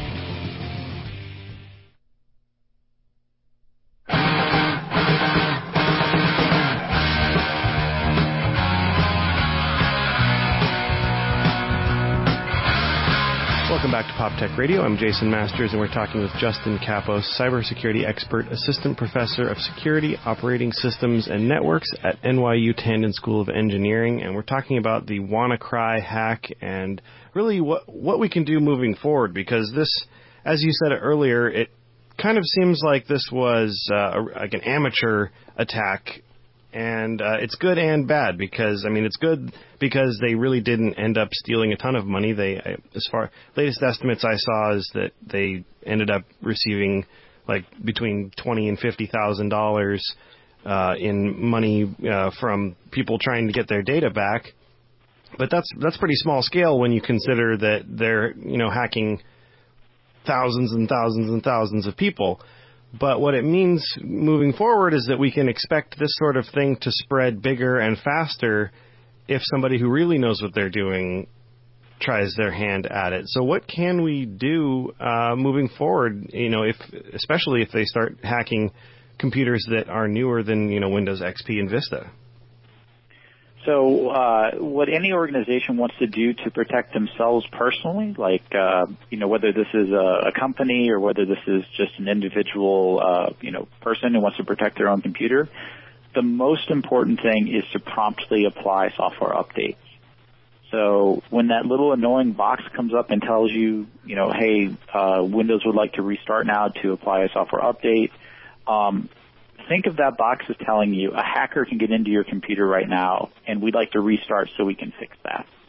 Welcome back to Pop Tech Radio. I'm Jason Masters, and we're talking with Justin Kapos, cybersecurity expert, assistant professor of security, operating systems, and networks at N Y U Tandon School of Engineering. And we're talking about the WannaCry hack and really what what we can do moving forward, because this, as you said earlier, it kind of seems like this was uh, like an amateur attack. And uh, it's good and bad because, I mean, it's good because they really didn't end up stealing a ton of money. They, as far latest estimates I saw is that they ended up receiving like between twenty and fifty thousand dollars uh, in money uh, from people trying to get their data back. But that's that's pretty small scale when you consider that they're, you know, hacking thousands and thousands and thousands of people. But what it means moving forward is that we can expect this sort of thing to spread bigger and faster if somebody who really knows what they're doing tries their hand at it. So what can we do uh, moving forward, you know, if especially if they start hacking computers that are newer than, you know, Windows X P and Vista? So uh, what any organization wants to do to protect themselves personally, like, uh, you know, whether this is a, a company or whether this is just an individual, uh, you know, person who wants to protect their own computer, the most important thing is to promptly apply software updates. So when that little annoying box comes up and tells you, you know, hey, uh, Windows would like to restart now to apply a software update, um, think of that box as telling you a hacker can get into your computer right now, and we'd like to restart so we can fix that.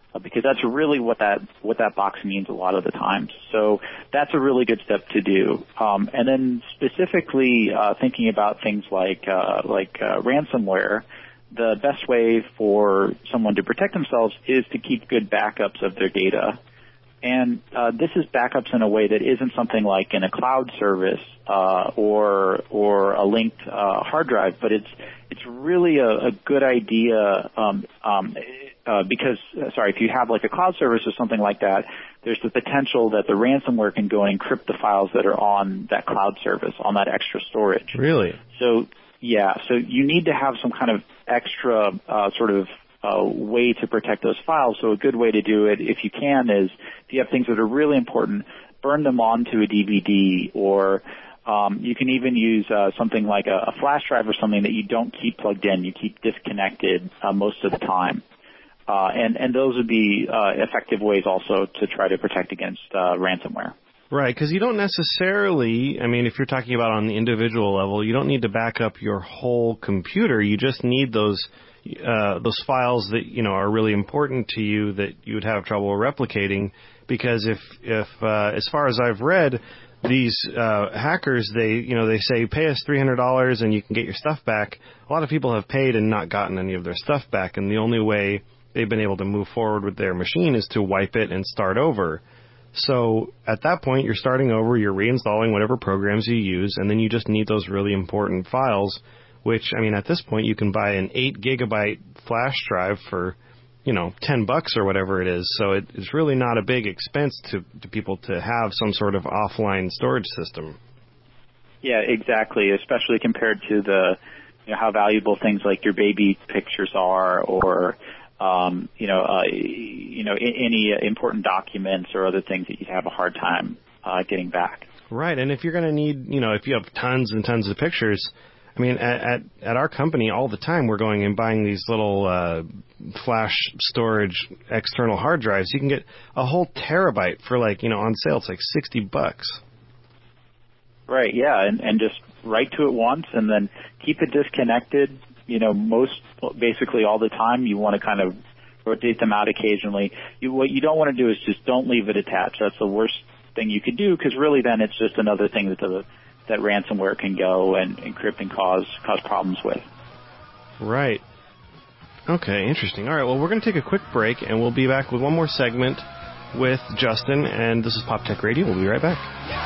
uh, because that's really what that what that box means a lot of the times. So that's a really good step to do. Um, and then specifically uh, thinking about things like uh, like uh, ransomware, the best way for someone to protect themselves is to keep good backups of their data. And uh, this is backups in a way that isn't something like in a cloud service uh, or or a linked uh, hard drive, but it's it's really a, a good idea um, um, uh, because, uh, sorry, if you have like a cloud service or something like that, there's the potential that the ransomware can go and encrypt the files that are on that cloud service, on that extra storage. Really? So, yeah, so you need to have some kind of extra uh, sort of uh, way to protect those files. So a good way to do it, if you can, is if you have things that are really important, burn them onto a D V D, or um, you can even use uh, something like a, a flash drive or something that you don't keep plugged in, you keep disconnected uh, most of the time. Uh, and, and those would be uh, effective ways also to try to protect against uh, ransomware. Right, because you don't necessarily, I mean, if you're talking about on the individual level, you don't need to back up your whole computer. You just need those uh, those files that, you know, are really important to you that you would have trouble replicating. Because if, if uh, as far as I've read, these uh, hackers, they, you know, they say, pay us three hundred dollars and you can get your stuff back. A lot of people have paid and not gotten any of their stuff back, and the only way they've been able to move forward with their machine is to wipe it and start over. So at that point, you're starting over, you're reinstalling whatever programs you use, and then you just need those really important files, which, I mean, at this point, you can buy an eight gigabyte flash drive for, you know, ten bucks or whatever it is. So it, it's really not a big expense to, to people to have some sort of offline storage system. Yeah, exactly, especially compared to the, you know, how valuable things like your baby pictures are, or Um, you know, uh, you know, any important documents or other things that you'd have a hard time uh, getting back. Right, and if you're going to need, you know, if you have tons and tons of pictures, I mean, at, at at our company all the time we're going and buying these little uh, flash storage external hard drives. You can get a whole terabyte for, like, you know, on sale. It's like sixty bucks. Right, yeah, and, and just write to it once and then keep it disconnected. You know, most, basically all the time, you want to kind of rotate them out occasionally. You, what you don't want to do is just don't leave it attached. That's the worst thing you could do, because really then it's just another thing that the, that ransomware can go and encrypt and cause, cause problems with. Right. Okay, interesting. All right, well, we're going to take a quick break, and we'll be back with one more segment with Justin, and this is Pop Tech Radio. We'll be right back.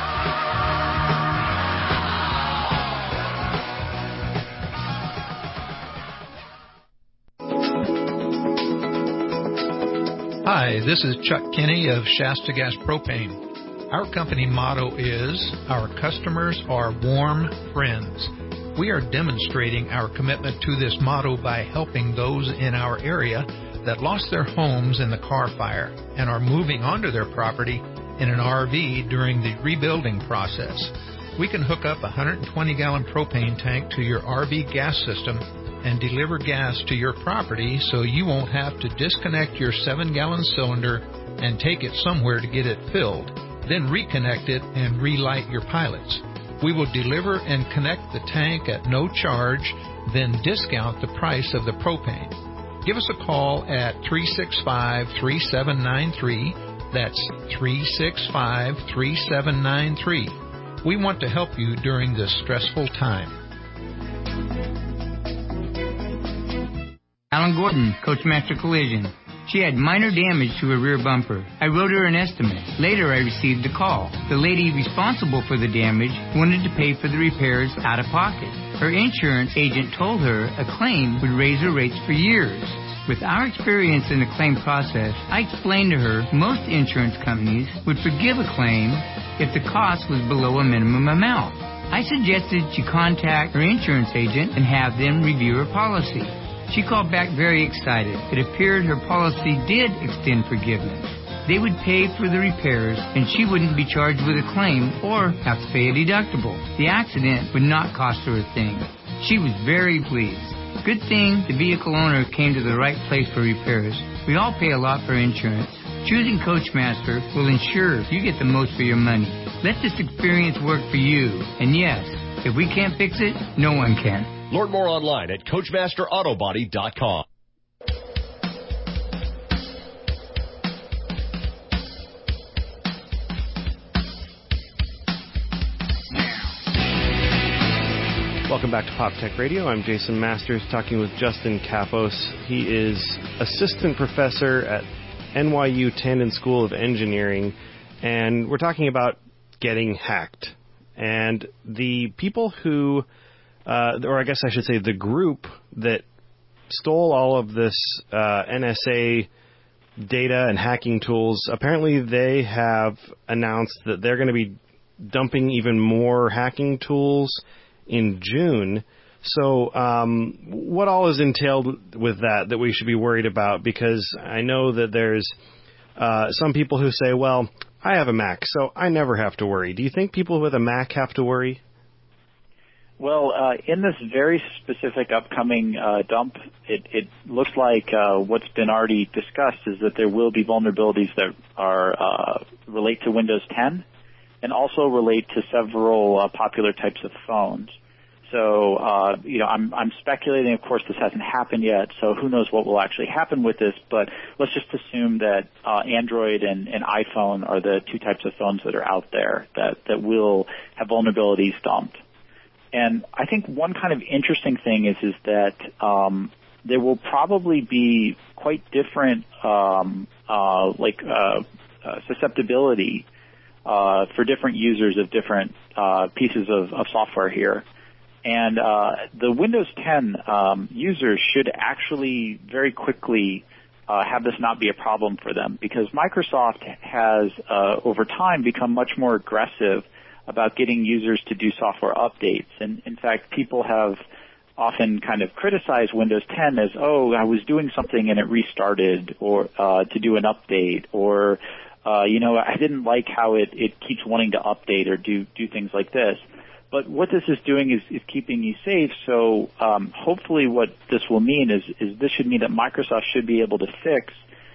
Hi, this is Chuck Kinney of Shasta Gas Propane. Our company motto is, our customers are warm friends. We are demonstrating our commitment to this motto by helping those in our area that lost their homes in the Carr Fire and are moving onto their property in an R V during the rebuilding process. We can hook up a one hundred twenty gallon propane tank to your R V gas system and deliver gas to your property so you won't have to disconnect your seven gallon cylinder and take it somewhere to get it filled, then reconnect it and relight your pilots. We will deliver and connect the tank at no charge, then discount the price of the propane. Give us a call at three six five, three seven nine three. That's three six five, three seven nine three. We want to help you during this stressful time. Alan Gordon, Coachmaster Collision. She had minor damage to her rear bumper. I wrote her an estimate. Later, I received a call. The lady responsible for the damage wanted to pay for the repairs out of pocket. Her insurance agent told her a claim would raise her rates for years. With our experience in the claim process, I explained to her most insurance companies would forgive a claim if the cost was below a minimum amount. I suggested she contact her insurance agent and have them review her policy. She called back very excited. It appeared her policy did extend forgiveness. They would pay for the repairs, and she wouldn't be charged with a claim or have to pay a deductible. The accident would not cost her a thing. She was very pleased. Good thing the vehicle owner came to the right place for repairs. We all pay a lot for insurance. Choosing Coachmaster will ensure you get the most for your money. Let this experience work for you. And yes, if we can't fix it, no one can. Learn more online at Coachmaster Auto Body dot com. Welcome back to Pop Tech Radio. I'm Jason Masters talking with Justin Kapos. He is assistant professor at N Y U Tandon School of Engineering, and we're talking about getting hacked. And the people who, uh, or I guess I should say the group that stole all of this uh, N S A data and hacking tools, apparently they have announced that they're going to be dumping even more hacking tools in June. So um, what all is entailed with that that we should be worried about? Because I know that there's uh, some people who say, well, I have a Mac, so I never have to worry. Do you think people with a Mac have to worry? Well, uh, in this very specific upcoming uh, dump, it, it looks like uh, what's been already discussed is that there will be vulnerabilities that are uh, relate to Windows ten and also relate to several uh, popular types of phones. So, uh, you know, I'm, I'm speculating, of course, this hasn't happened yet, so who knows what will actually happen with this, but let's just assume that uh, Android and, and iPhone are the two types of phones that are out there that, that will have vulnerabilities dumped. And I think one kind of interesting thing is, is that um, there will probably be quite different, um, uh, like, uh, uh, susceptibility Uh, for different users of different uh, pieces of, of software here. And uh, the Windows ten um, users should actually very quickly uh, have this not be a problem for them, because Microsoft has, uh, over time, become much more aggressive about getting users to do software updates. And, in fact, people have often kind of criticized Windows ten as, oh, I was doing something and it restarted, or uh, to do an update, or Uh, you know, I didn't like how it, it keeps wanting to update or do, do things like this. But what this is doing is, is keeping you safe. So um, hopefully what this will mean is, is this should mean that Microsoft should be able to fix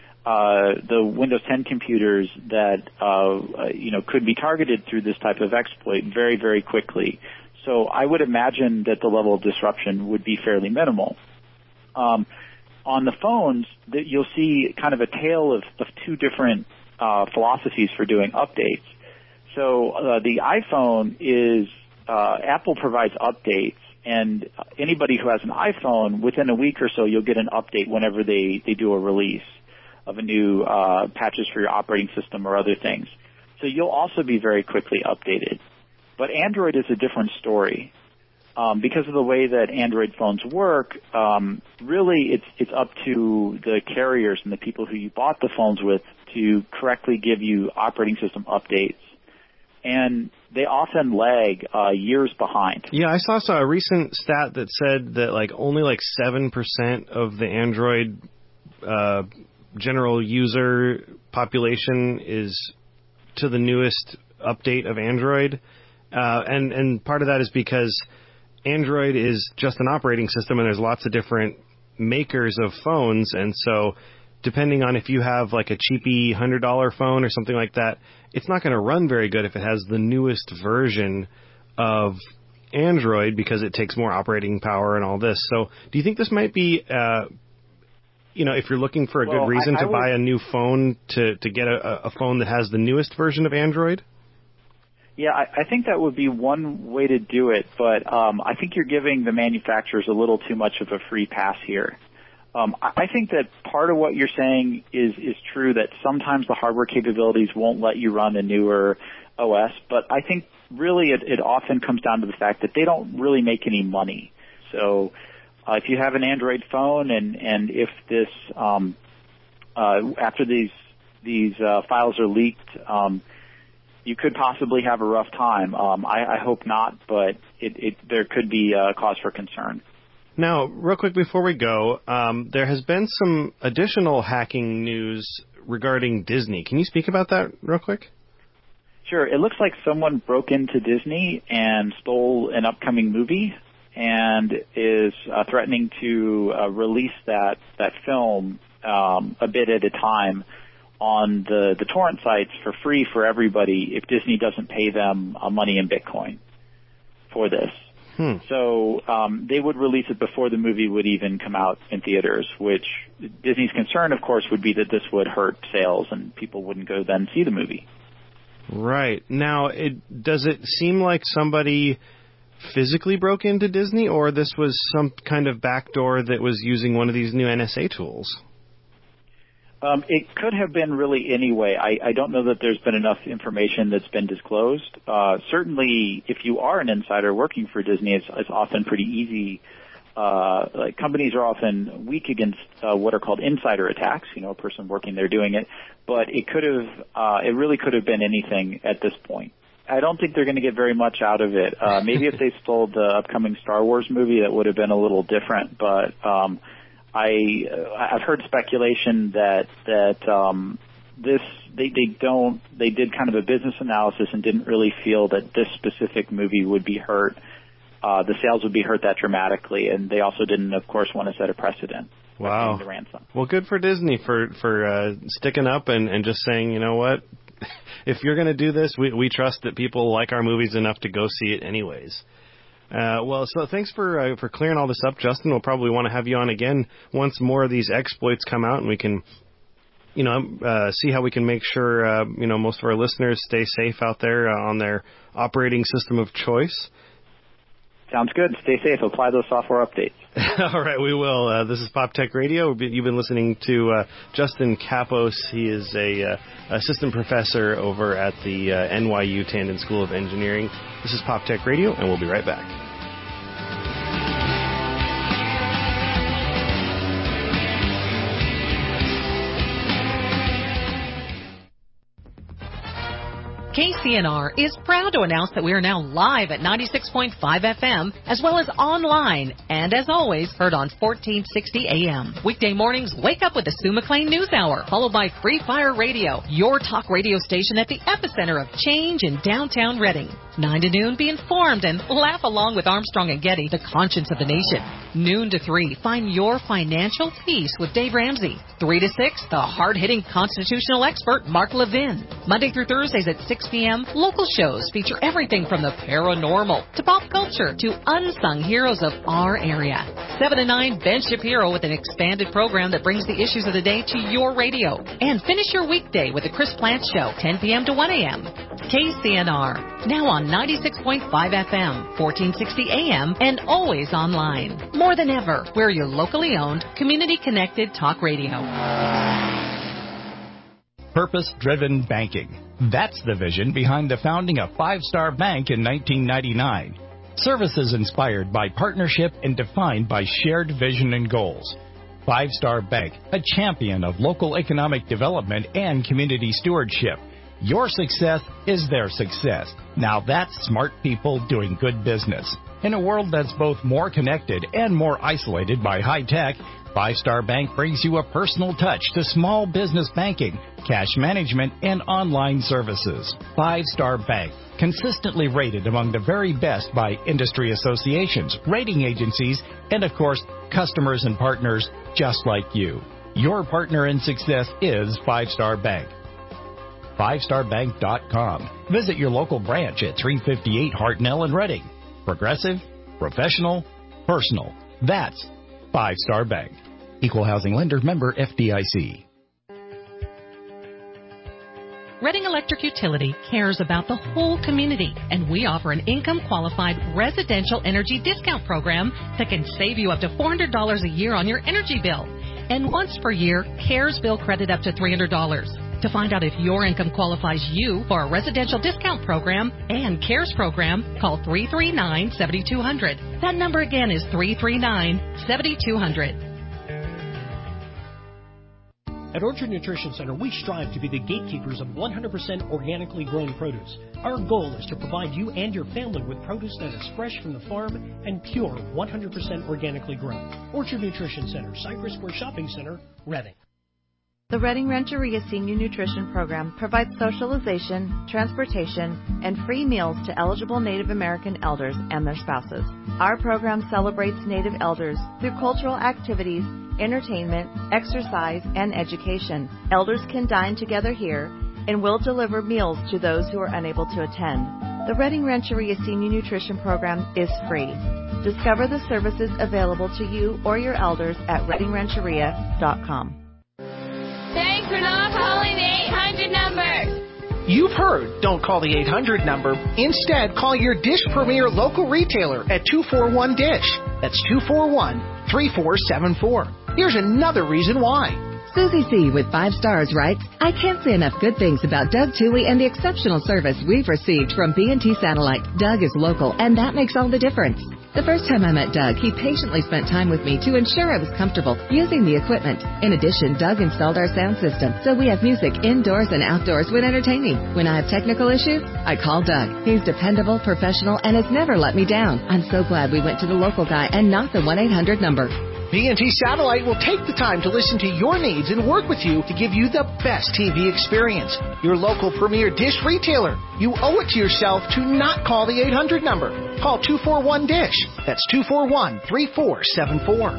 uh, the Windows ten computers that, uh, you know, could be targeted through this type of exploit very, very quickly. So I would imagine that the level of disruption would be fairly minimal. Um, on the phones, that you'll see kind of a tale of, of two different Uh, philosophies for doing updates. So uh, the iPhone is, uh, Apple provides updates, and anybody who has an iPhone, within a week or so, you'll get an update whenever they, they do a release of a new uh, patches for your operating system or other things. So you'll also be very quickly updated. But Android is a different story. Um, because of the way that Android phones work, um, really it's it's up to the carriers and the people who you bought the phones with to correctly give you operating system updates. And they often lag uh, years behind. Yeah, I saw, saw a recent stat that said that like only like seven percent of the Android uh, general user population is to the newest update of Android. Uh, and, and part of that is because Android is just an operating system, and there's lots of different makers of phones, and so depending on if you have like a cheapy one hundred dollars phone or something like that, it's not going to run very good if it has the newest version of Android, because it takes more operating power and all this. So do you think this might be, uh, you know, if you're looking for a well, good reason I, I to would... buy a new phone, to, to get a, a phone that has the newest version of Android? Yeah, I, I think that would be one way to do it, but um, I think you're giving the manufacturers a little too much of a free pass here. Um, I think that part of what you're saying is, is true, that sometimes the hardware capabilities won't let you run a newer O S, but I think really it, it often comes down to the fact that they don't really make any money. So uh, if you have an Android phone and, and if this, um, uh, after these, these uh, files are leaked, um, you could possibly have a rough time. Um, I, I hope not, but it, it, there could be uh, cause for concern. Now, real quick before we go, um, there has been some additional hacking news regarding Disney. Can you speak about that real quick? Sure. It looks like someone broke into Disney and stole an upcoming movie and is uh, threatening to uh, release that, that film um, a bit at a time on the, the torrent sites for free for everybody if Disney doesn't pay them uh, money in Bitcoin for this. Hmm. So um, they would release it before the movie would even come out in theaters, which Disney's concern, of course, would be that this would hurt sales and people wouldn't go then see the movie. Right. Now, it, does it seem like somebody physically broke into Disney, or this was some kind of backdoor that was using one of these new N S A tools? Um, it could have been really any way. I, I don't know that there's been enough information that's been disclosed. Uh, certainly, if you are an insider working for Disney, it's, it's often pretty easy. Uh, like companies are often weak against uh, what are called insider attacks. You know, a person working there doing it, but it could have, uh, it really could have been anything at this point. I don't think they're going to get very much out of it. Uh, maybe if they stole the upcoming Star Wars movie, that would have been a little different. But um, I, uh, I've heard speculation that that um, this they, they don't they did kind of a business analysis and didn't really feel that this specific movie would be hurt. Uh, the sales would be hurt that dramatically, and they also didn't, of course, want to set a precedent. Wow. The ransom. Well, good for Disney for for uh, sticking up and, and just saying, you know what, if you're going to do this, we we trust that people like our movies enough to go see it anyways. Uh, well, so thanks for uh, for clearing all this up, Justin. We'll probably want to have you on again once more of these exploits come out, and we can, you know, uh, see how we can make sure, uh, you know, most of our listeners stay safe out there uh, on their operating system of choice. Sounds good. Stay safe. Apply those software updates. All right, we will. Uh, this is PopTech Radio. You've been listening to uh, Justin Kapos. He is a uh, assistant professor over at the uh, N Y U Tandon School of Engineering. This is PopTech Radio, and we'll be right back. K C N R is proud to announce that we are now live at ninety-six point five F M, as well as online, and as always, heard on fourteen sixty A M. Weekday mornings, wake up with the Sue McLean News Hour, followed by Free Fire Radio, your talk radio station at the epicenter of change in downtown Reading. nine to noon, be informed and laugh along with Armstrong and Getty, the conscience of the nation. Noon to three, find your financial peace with Dave Ramsey. three to six, the hard-hitting constitutional expert, Mark Levin. Monday through Thursdays at six P M, local shows feature everything from the paranormal to pop culture to unsung heroes of our area. seven to nine, Ben Shapiro with an expanded program that brings the issues of the day to your radio. And finish your weekday with the Chris Plant Show, ten P M to one A M. K C N R, now on ninety-six point five F M, fourteen sixty A M, and always online. More than ever, we're your locally owned, community-connected talk radio. Purpose-driven banking. That's the vision behind the founding of Five Star Bank in nineteen ninety-nine. Services inspired by partnership and defined by shared vision and goals. Five Star Bank, a champion of local economic development and community stewardship. Your success is their success. Now that's smart people doing good business. In a world that's both more connected and more isolated by high tech, Five Star Bank brings you a personal touch to small business banking, cash management, and online services. Five Star Bank, consistently rated among the very best by industry associations, rating agencies, and of course, customers and partners just like you. Your partner in success is Five Star Bank. five star bank dot com. Visit your local branch at three fifty-eight Hartnell in Reading. Progressive, professional, personal. That's Five Star Bank. Equal housing lender, member F D I C. Reading Electric Utility cares about the whole community, and we offer an income-qualified residential energy discount program that can save you up to four hundred dollars a year on your energy bill. And once per year, CARES bill credit up to three hundred dollars. To find out if your income qualifies you for a residential discount program and CARES program, call three three nine, seven two zero zero. That number again is three three nine, seven two zero zero. At Orchard Nutrition Center, we strive to be the gatekeepers of one hundred percent organically grown produce. Our goal is to provide you and your family with produce that is fresh from the farm and pure one hundred percent organically grown. Orchard Nutrition Center, Cypress Square Shopping Center, Reading. The Reading Rancheria Senior Nutrition Program provides socialization, transportation, and free meals to eligible Native American elders and their spouses. Our program celebrates Native elders through cultural activities, entertainment, exercise, and education. Elders can dine together here and will deliver meals to those who are unable to attend. The Reading Rancheria Senior Nutrition Program is free. Discover the services available to you or your elders at reading rancheria dot com. Thanks for not calling the eight hundred number. You've heard, don't call the eight hundred number. Instead, call your Dish Premier local retailer at two four one DISH. That's two four one, three four seven four. Here's another reason why. Susie C. with five stars writes, I can't say enough good things about Doug Toohey and the exceptional service we've received from B and T Satellite. Doug is local, and that makes all the difference. The first time I met Doug, he patiently spent time with me to ensure I was comfortable using the equipment. In addition, Doug installed our sound system, so we have music indoors and outdoors when entertaining. When I have technical issues, I call Doug. He's dependable, professional, and has never let me down. I'm so glad we went to the local guy and not the one eight hundred number. B and T Satellite will take the time to listen to your needs and work with you to give you the best T V experience. Your local premier Dish retailer. You owe it to yourself to not call the eight hundred number. Call two four one DISH. That's two four one, three four seven four.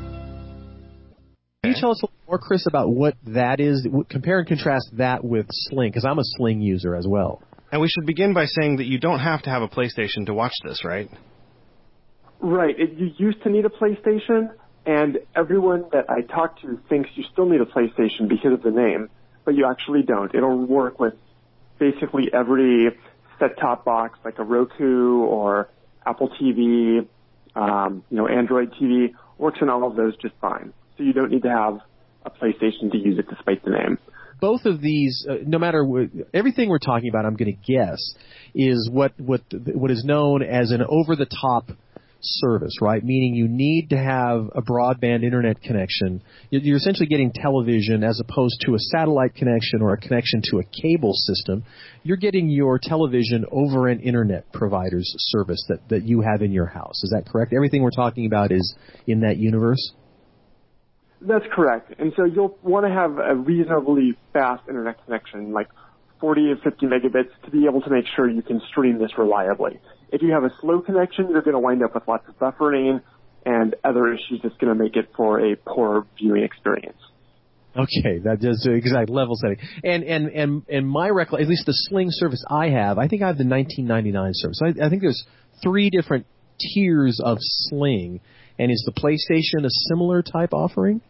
Can you tell us a little more, Chris, about what that is? Compare and contrast that with Sling, because I'm a Sling user as well. And we should begin by saying that you don't have to have a PlayStation to watch this, right? Right. It, you used to need a PlayStation. And everyone that I talk to thinks you still need a PlayStation because of the name, but you actually don't. It'll work with basically every set-top box, like a Roku or Apple T V, um, you know, Android T V. Works on all of those just fine. So you don't need to have a PlayStation to use it despite the name. Both of these, uh, no matter what, everything we're talking about, I'm going to guess, is what what what is known as an over-the-top service, right? Meaning you need to have a broadband internet connection. You're essentially getting television as opposed to a satellite connection or a connection to a cable system. You're getting your television over an internet provider's service that, that you have in your house. Is that correct? Everything we're talking about is in that universe? That's correct. And so you'll want to have a reasonably fast internet connection, like forty or fifty megabits, to be able to make sure you can stream this reliably. If you have a slow connection, you're going to wind up with lots of buffering and other issues that's going to make it for a poor viewing experience. Okay, that is the exact level setting. And and and and my recollection, at least the Sling service I have, I think I have the nineteen ninety-nine service. I, I think there's three different tiers of Sling. And is the PlayStation a similar type offering?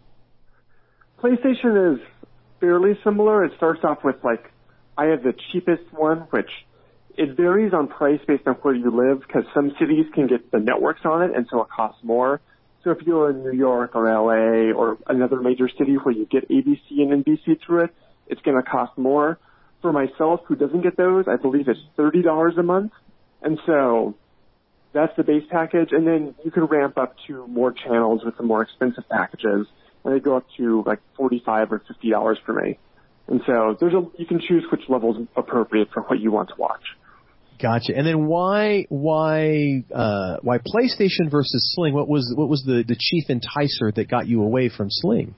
PlayStation is fairly similar. It starts off with, like, I have the cheapest one, which it varies on price based on where you live, because some cities can get the networks on it, and so it costs more. So if you're in New York or L A or another major city where you get A B C and N B C through it, it's going to cost more. For myself, who doesn't get those, I believe it's thirty dollars a month. And so that's the base package. And then you can ramp up to more channels with the more expensive packages, and they go up to like forty-five dollars or fifty dollars for me. And so there's a, you can choose which level is appropriate for what you want to watch. Gotcha. And then why why uh, why PlayStation versus Sling? What was what was the, the chief enticer that got you away from Sling?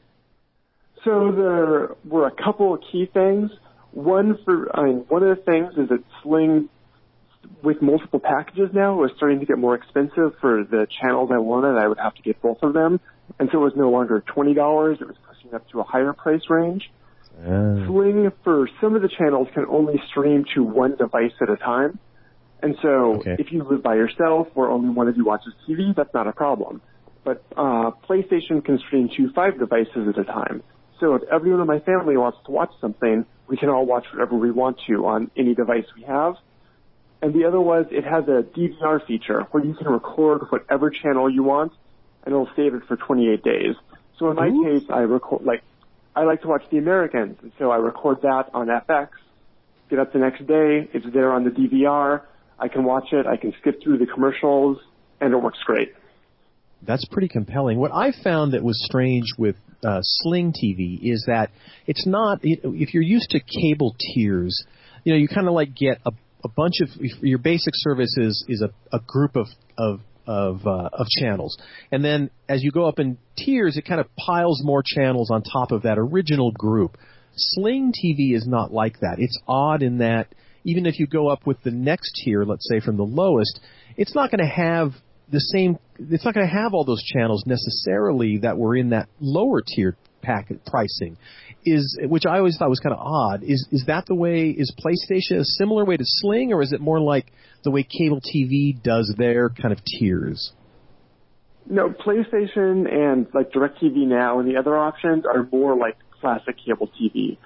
So there were a couple of key things. One for I mean, one of the things is that Sling, with multiple packages now, was starting to get more expensive for the channels I wanted. I would have to get both of them, and so it was no longer twenty dollars. It was pushing up to a higher price range. Uh. Sling, for some of the channels, can only stream to one device at a time. And so okay. if you live by yourself or only one of you watches T V, that's not a problem. But uh, PlayStation can stream to five devices at a time. So if everyone in my family wants to watch something, we can all watch whatever we want to on any device we have. And the other was it has a D V R feature where you can record whatever channel you want, and it'll save it for twenty-eight days. So in my Ooh. case, I record, like, I like to watch The Americans, and so I record that on F X, get up the next day, it's there on the D V R, I can watch it, I can skip through the commercials, and it works great. That's pretty compelling. What I found that was strange with uh, Sling T V is that it's not, if you're used to cable tiers, you know, you kind of like get a, a bunch of, your basic service is, is a, a group of, of of uh, of channels. And then as you go up in tiers, it kind of piles more channels on top of that original group. Sling T V is not like that. It's odd in that even if you go up with the next tier, let's say from the lowest, it's not going to have the same, it's not going to have all those channels necessarily that were in that lower tier packet pricing. Is, which I always thought was kind of odd. Is is that the way, is PlayStation a similar way to Sling, or is it more like the way cable T V does their kind of tiers? No, PlayStation and like DirecTV Now and the other options are more like classic cable T V.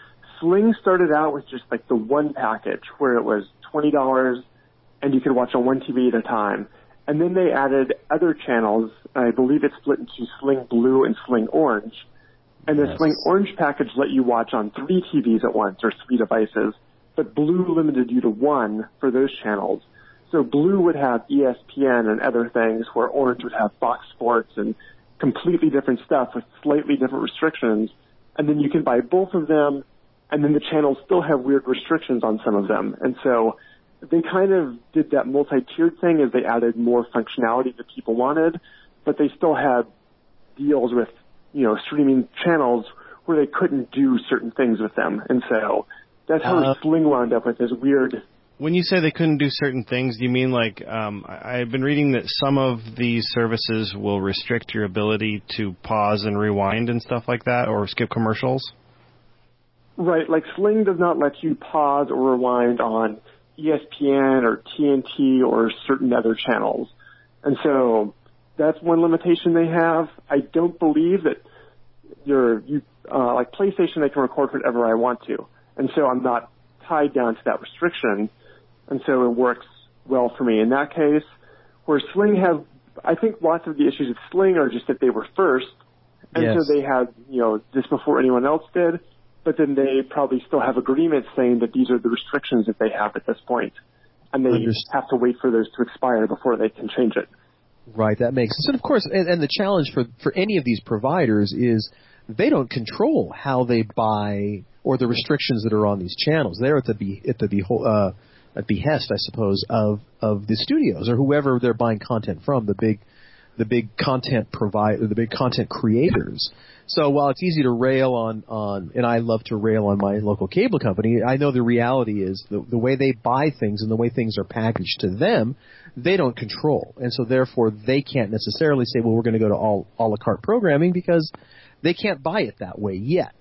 Sling started out with just like the one package where it was twenty dollars and you could watch on one T V at a time. And then they added other channels. I believe it split into Sling Blue and Sling Orange. And the yes. Sling Orange package let you watch on three T Vs at once, or three devices. But Blue limited you to one for those channels. So Blue would have E S P N and other things, where Orange would have Fox Sports and completely different stuff with slightly different restrictions. And then you can buy both of them, and then the channels still have weird restrictions on some of them. And so they kind of did that multi-tiered thing as they added more functionality that people wanted, but they still had deals with, you know, streaming channels where they couldn't do certain things with them. And so that's how uh, Sling wound up with this weird... When you say they couldn't do certain things, do you mean like, um, I've been reading that some of these services will restrict your ability to pause and rewind and stuff like that, or skip commercials? Right, like Sling does not let you pause or rewind on E S P N or T N T or certain other channels. And so that's one limitation they have. I don't believe that you're, you, uh, like PlayStation, I can record whatever I want to. And so I'm not tied down to that restriction. And so it works well for me in that case. Where Sling have, I think lots of the issues with Sling are just that they were first. And yes. so they had, you know, this before anyone else did. But then they probably still have agreements saying that these are the restrictions that they have at this point. And they Understood. have to wait for those to expire before they can change it. Right, that makes sense. And of course, and, and the challenge for, for any of these providers is they don't control how they buy or the restrictions that are on these channels. They're at the be, at the be, uh, at behest, I suppose, of, of the studios or whoever they're buying content from, the big the big content provider, the big content creators. So while it's easy to rail on, on, and I love to rail on my local cable company, I know the reality is the, the way they buy things and the way things are packaged to them, they don't control. And so therefore they can't necessarily say, well, we're going to go to all a la carte programming because they can't buy it that way yet.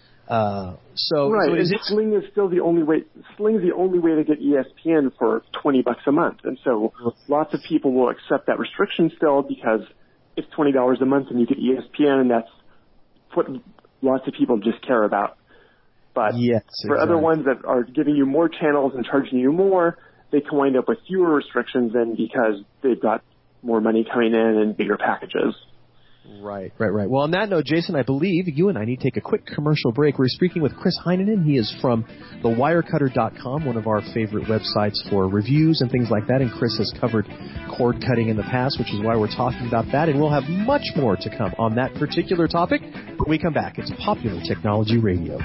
Uh, so, right, so is and it, Sling is still the only way. Sling is the only way to get E S P N for twenty bucks a month, and so lots of people will accept that restriction still because it's twenty dollars a month and you get E S P N, and that's what lots of people just care about. But yes, for exactly. other ones that are giving you more channels and charging you more, they can wind up with fewer restrictions than because they've got more money coming in and bigger packages. Right, right, right. Well, on that note, Jason, I believe you and I need to take a quick commercial break. We're speaking with Chris Heinonen. He is from the wirecutter dot com, one of our favorite websites for reviews and things like that. And Chris has covered cord cutting in the past, which is why we're talking about that. And we'll have much more to come on that particular topic when we come back. It's Popular Technology Radio.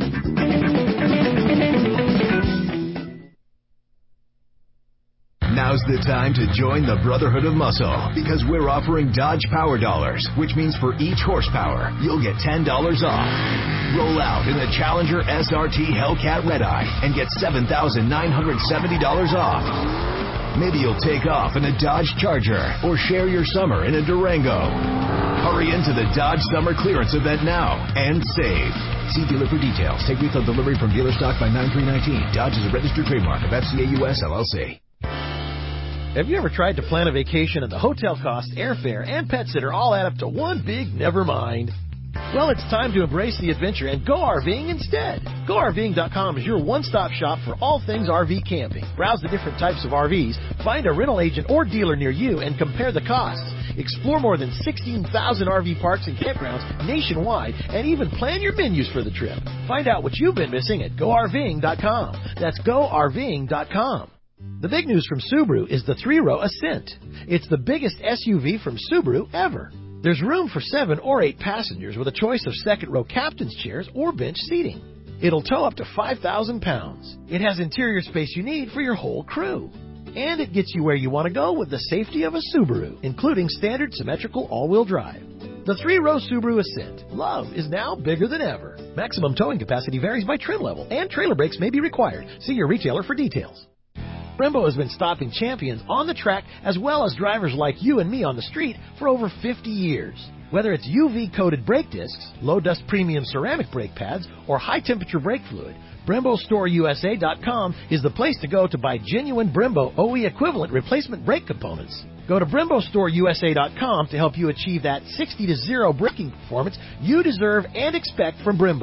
Now's the time to join the Brotherhood of Muscle because we're offering Dodge Power Dollars, which means for each horsepower, you'll get ten dollars off. Roll out in the Challenger S R T Hellcat Redeye and get seven thousand nine hundred seventy dollars off. Maybe you'll take off in a Dodge Charger or share your summer in a Durango. Hurry into the Dodge Summer Clearance event now and save. See dealer for details. Take retail delivery from dealer stock by nine three nineteen. Dodge is a registered trademark of F C A U S L L C. Have you ever tried to plan a vacation and the hotel costs, airfare, and pet sitter all add up to one big never mind? Well, it's time to embrace the adventure and go RVing instead. Go R V ing dot com is your one-stop shop for all things R V camping. Browse the different types of R Vs, find a rental agent or dealer near you, and compare the costs. Explore more than sixteen thousand R V parks and campgrounds nationwide, and even plan your menus for the trip. Find out what you've been missing at go R V ing dot com. That's go R V ing dot com. The big news from Subaru is the three-row Ascent. It's the biggest S U V from Subaru ever. There's room for seven or eight passengers with a choice of second-row captain's chairs or bench seating. It'll tow up to five thousand pounds. It has interior space you need for your whole crew. And it gets you where you want to go with the safety of a Subaru, including standard symmetrical all-wheel drive. The three-row Subaru Ascent. Love is now bigger than ever. Maximum towing capacity varies by trim level, and trailer brakes may be required. See your retailer for details. Brembo has been stopping champions on the track as well as drivers like you and me on the street for over fifty years. Whether it's U V-coated brake discs, low-dust premium ceramic brake pads, or high-temperature brake fluid, Brembo Store U S A dot com is the place to go to buy genuine Brembo O E equivalent replacement brake components. Go to Brembo Store U S A dot com to help you achieve that sixty to zero braking performance you deserve and expect from Brembo.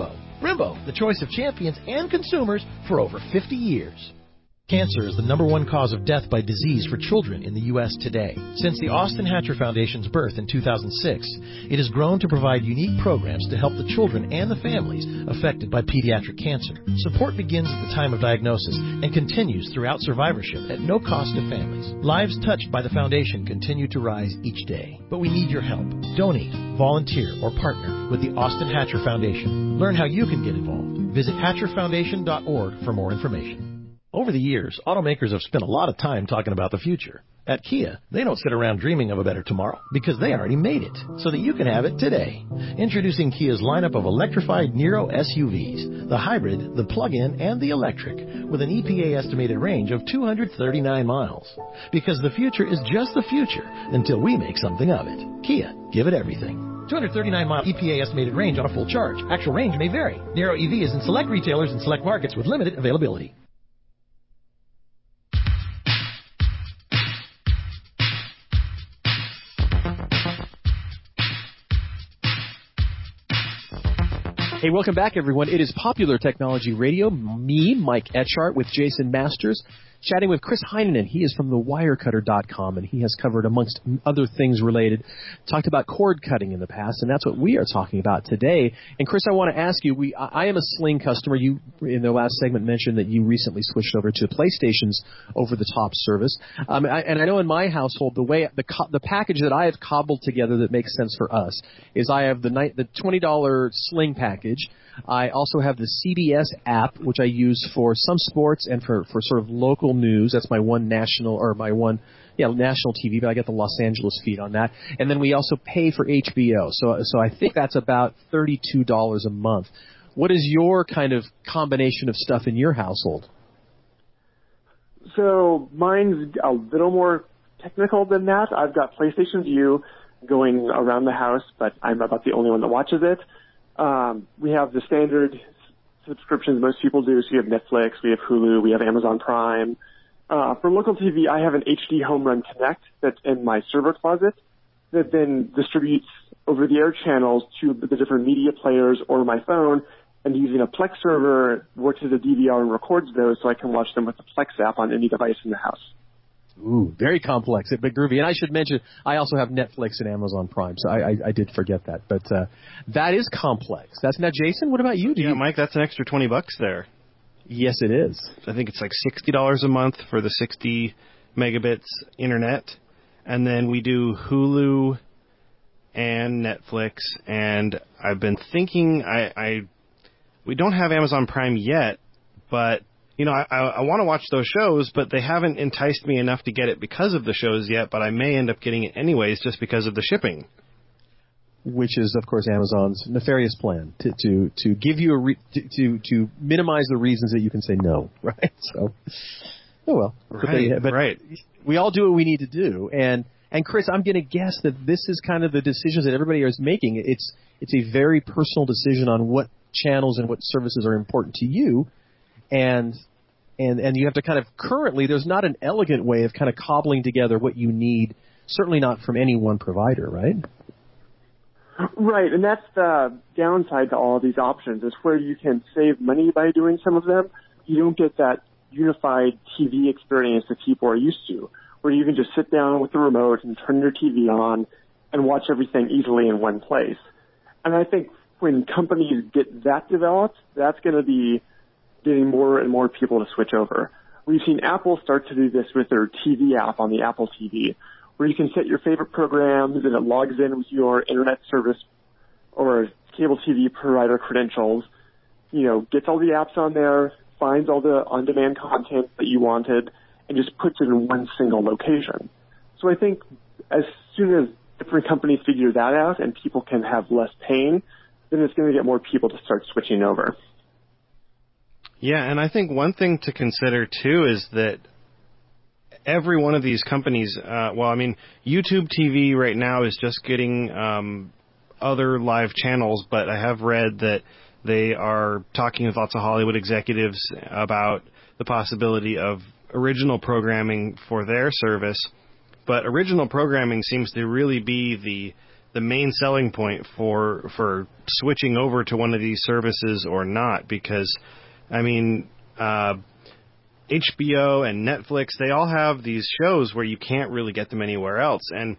Brembo, the choice of champions and consumers for over fifty years. Cancer is the number one cause of death by disease for children in the U S today. Since the Austin Hatcher Foundation's birth in two thousand six, it has grown to provide unique programs to help the children and the families affected by pediatric cancer. Support begins at the time of diagnosis and continues throughout survivorship at no cost to families. Lives touched by the foundation continue to rise each day. But we need your help. Donate, volunteer, or partner with the Austin Hatcher Foundation. Learn how you can get involved. Visit hatcher foundation dot org for more information. Over the years, automakers have spent a lot of time talking about the future. At Kia, they don't sit around dreaming of a better tomorrow because they already made it, so that you can have it today. Introducing Kia's lineup of electrified Niro S U Vs, the hybrid, the plug-in, and the electric, with an E P A estimated range of two hundred thirty-nine miles. Because the future is just the future until we make something of it. Kia, give it everything. two hundred thirty-nine mile E P A estimated range on a full charge. Actual range may vary. Niro E V is in select retailers and select markets with limited availability. Hey, welcome back, everyone. It is Popular Technology Radio. Me, Mike Etchart, with Jason Masters, chatting with Chris Heineman. He is from the wirecutter dot com, and he has covered, amongst other things related, talked about cord cutting in the past, and that's what we are talking about today. And, Chris, I want to ask you, we, I am a Sling customer. You, in the last segment, mentioned that you recently switched over to PlayStation's over-the-top service. Um, I, and I know in my household, the way the co- the package that I have cobbled together that makes sense for us is I have the, night, the twenty dollars Sling package. I also have the C B S app, which I use for some sports and for, for sort of local news. That's my one national, or my one, yeah, national T V, but I get the Los Angeles feed on that. And then we also pay for H B O. So, so I think that's about thirty-two dollars a month. What is your kind of combination of stuff in your household? So mine's a little more technical than that. I've got PlayStation Vue going around the house, but I'm about the only one that watches it. Um, we have the standard subscriptions most people do. So you have Netflix, we have Hulu, we have Amazon Prime. Uh, for local T V, I have an H D Home Run Connect that's in my server closet that then distributes over-the-air channels to the different media players or my phone, and using a Plex server works as a D V R and records those so I can watch them with the Plex app on any device in the house. Ooh, very complex, but groovy. And I should mention, I also have Netflix and Amazon Prime, so I, I, I did forget that. But uh, that is complex. That's now, Jason. What about you? Do yeah, you... Mike, that's an extra twenty bucks there. Yes, it is. I think it's like sixty dollars a month for the sixty megabits internet, and then we do Hulu and Netflix. And I've been thinking, I, I we don't have Amazon Prime yet, but. You know, I, I, I want to watch those shows, but they haven't enticed me enough to get it because of the shows yet, but I may end up getting it anyways just because of the shipping. Which is, of course, Amazon's nefarious plan to to, to give you a re- to, to to minimize the reasons that you can say no, right? So, oh well. Right, but they, but right. We all do what we need to do. And, and Chris, I'm going to guess that this is kind of the decisions that everybody is making. It's It's a very personal decision on what channels and what services are important to you. And and and you have to kind of currently, there's not an elegant way of kind of cobbling together what you need, certainly not from any one provider, right? Right, and that's the downside to all of these options, is where you can save money by doing some of them. You don't get that unified T V experience that people are used to, where you can just sit down with the remote and turn your T V on and watch everything easily in one place. And I think when companies get that developed, that's going to be getting more and more people to switch over. We've seen Apple start to do this with their T V app on the Apple T V, where you can set your favorite programs and it logs in with your internet service or cable T V provider credentials, you know, gets all the apps on there, finds all the on-demand content that you wanted, and just puts it in one single location. So I think as soon as different companies figure that out and people can have less pain, then it's going to get more people to start switching over. Yeah, and I think one thing to consider, too, is that every one of these companies, uh, well, I mean, YouTube T V right now is just getting um, other live channels, but I have read that they are talking with lots of Hollywood executives about the possibility of original programming for their service. But original programming seems to really be the the main selling point for for switching over to one of these services or not, because, I mean, uh, H B O and Netflix, they all have these shows where you can't really get them anywhere else. And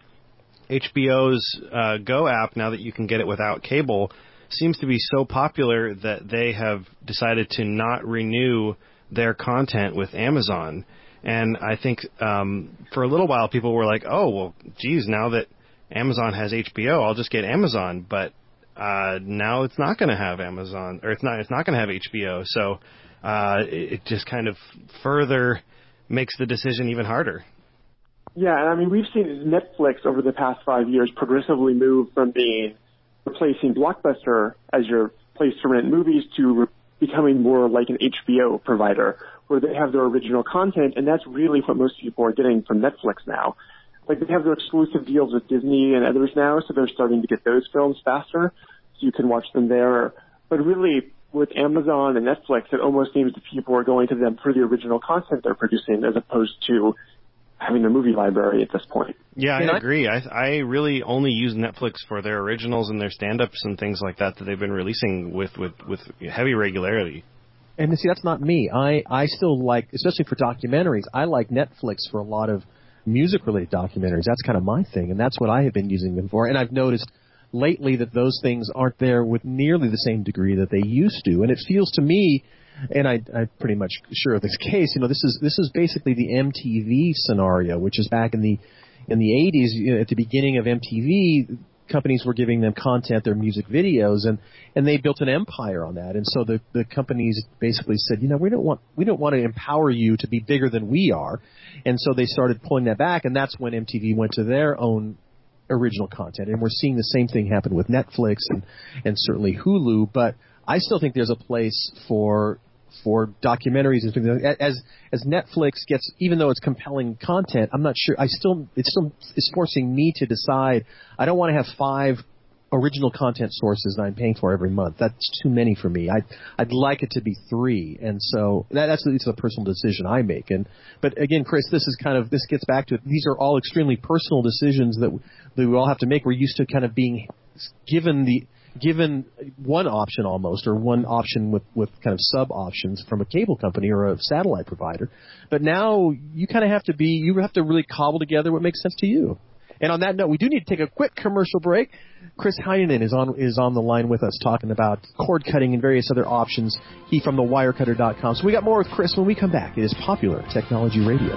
H B O's uh, Go app, now that you can get it without cable, seems to be so popular that they have decided to not renew their content with Amazon. And I think um, for a little while people were like, oh, well, geez, now that Amazon has H B O, I'll just get Amazon. But uh, now it's not going to have Amazon, or it's not it's not going to have H B O. So uh, it, it just kind of further makes the decision even harder. Yeah, and I mean, we've seen Netflix over the past five years progressively move from being replacing Blockbuster as your place to rent movies to re- becoming more like an H B O provider, where they have their original content, and that's really what most people are getting from Netflix now. Like, they have their exclusive deals with Disney and others now, so they're starting to get those films faster, so you can watch them there. But really, with Amazon and Netflix, it almost seems that people are going to them for the original content they're producing as opposed to having a movie library at this point. Yeah, I agree. I I really only use Netflix for their originals and their stand-ups and things like that that they've been releasing with, with, with heavy regularity. And see, that's not me. I, I still like, especially for documentaries, I like Netflix for a lot of music-related documentaries. That's kind of my thing, and that's what I have been using them for. And I've noticed lately that those things aren't there with nearly the same degree that they used to. And it feels to me, and I, I'm pretty much sure of this case, you know, this is this is basically the M T V scenario, which is back in the in the eighties, you know, at the beginning of M T V. Companies were giving them content, their music videos, and, and they built an empire on that. And so the, the companies basically said, you know, we don't want we don't want to empower you to be bigger than we are. And so they started pulling that back, and that's when M T V went to their own original content. And we're seeing the same thing happen with Netflix and, and certainly Hulu. But I still think there's a place for for documentaries and things. As as Netflix gets, even though it's compelling content, I'm not sure. I still it's still it's forcing me to decide. I don't want to have five original content sources that I'm paying for every month. That's too many for me. I I'd like it to be three, and so that, that's it's a personal decision I make. And but again, Chris, this is kind of this gets back to it. These are all extremely personal decisions that that we all have to make. We're used to kind of being given the given one option almost, or one option with, with kind of sub-options from a cable company or a satellite provider. But now you kind of have to be, you have to really cobble together what makes sense to you. And on that note, we do need to take a quick commercial break. Chris Heinonen is on is on the line with us talking about cord cutting and various other options. He from the wirecutter dot com. So we got more with Chris when we come back. It is Popular Technology Radio.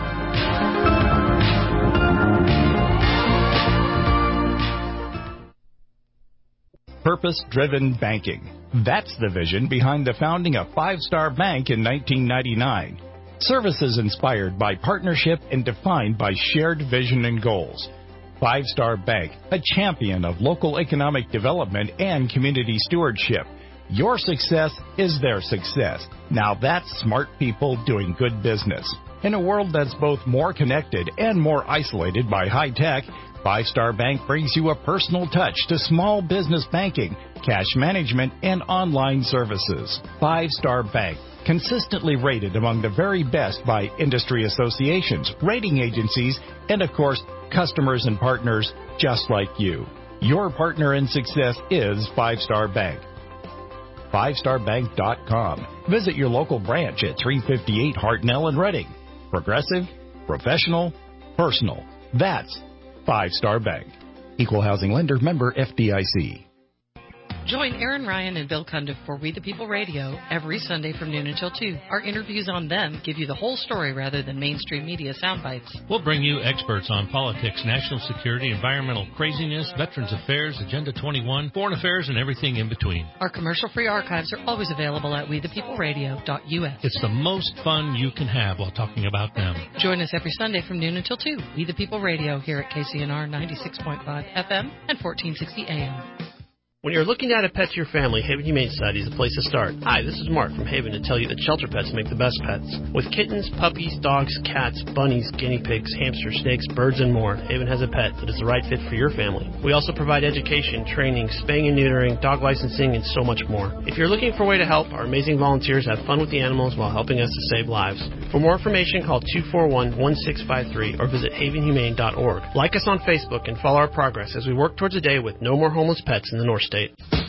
Purpose-driven banking. That's the vision behind the founding of Five Star Bank in nineteen ninety-nine. Services inspired by partnership and defined by shared vision and goals. Five Star Bank, a champion of local economic development and community stewardship. Your success is their success. Now that's smart people doing good business. In a world that's both more connected and more isolated by high tech, Five Star Bank brings you a personal touch to small business banking, cash management, and online services. Five Star Bank, consistently rated among the very best by industry associations, rating agencies, and of course, customers and partners just like you. Your partner in success is Five Star Bank. five star bank dot com. Visit your local branch at three fifty-eight Hartnell in Reading. Progressive, professional, personal. That's Five Star Bank. Equal housing lender, member F D I C. Join Aaron Ryan and Bill Cundiff for We the People Radio every Sunday from noon until two. Our interviews on them give you the whole story rather than mainstream media sound bites. We'll bring you experts on politics, national security, environmental craziness, Veterans Affairs, Agenda twenty-one, foreign affairs, and everything in between. Our commercial-free archives are always available at we the people radio dot U S. It's the most fun you can have while talking about them. Join us every Sunday from noon until two. We the People Radio here at K C N R ninety-six point five F M and fourteen sixty A M. When you're looking to add a pet to your family, Haven Humane Society is the place to start. Hi, this is Mark from Haven to tell you that shelter pets make the best pets. With kittens, puppies, dogs, cats, bunnies, guinea pigs, hamsters, snakes, birds, and more, Haven has a pet that is the right fit for your family. We also provide education, training, spaying and neutering, dog licensing, and so much more. If you're looking for a way to help, our amazing volunteers have fun with the animals while helping us to save lives. For more information, call two four one, one six five three or visit haven humane dot org. Like us on Facebook and follow our progress as we work towards a day with no more homeless pets in the North State.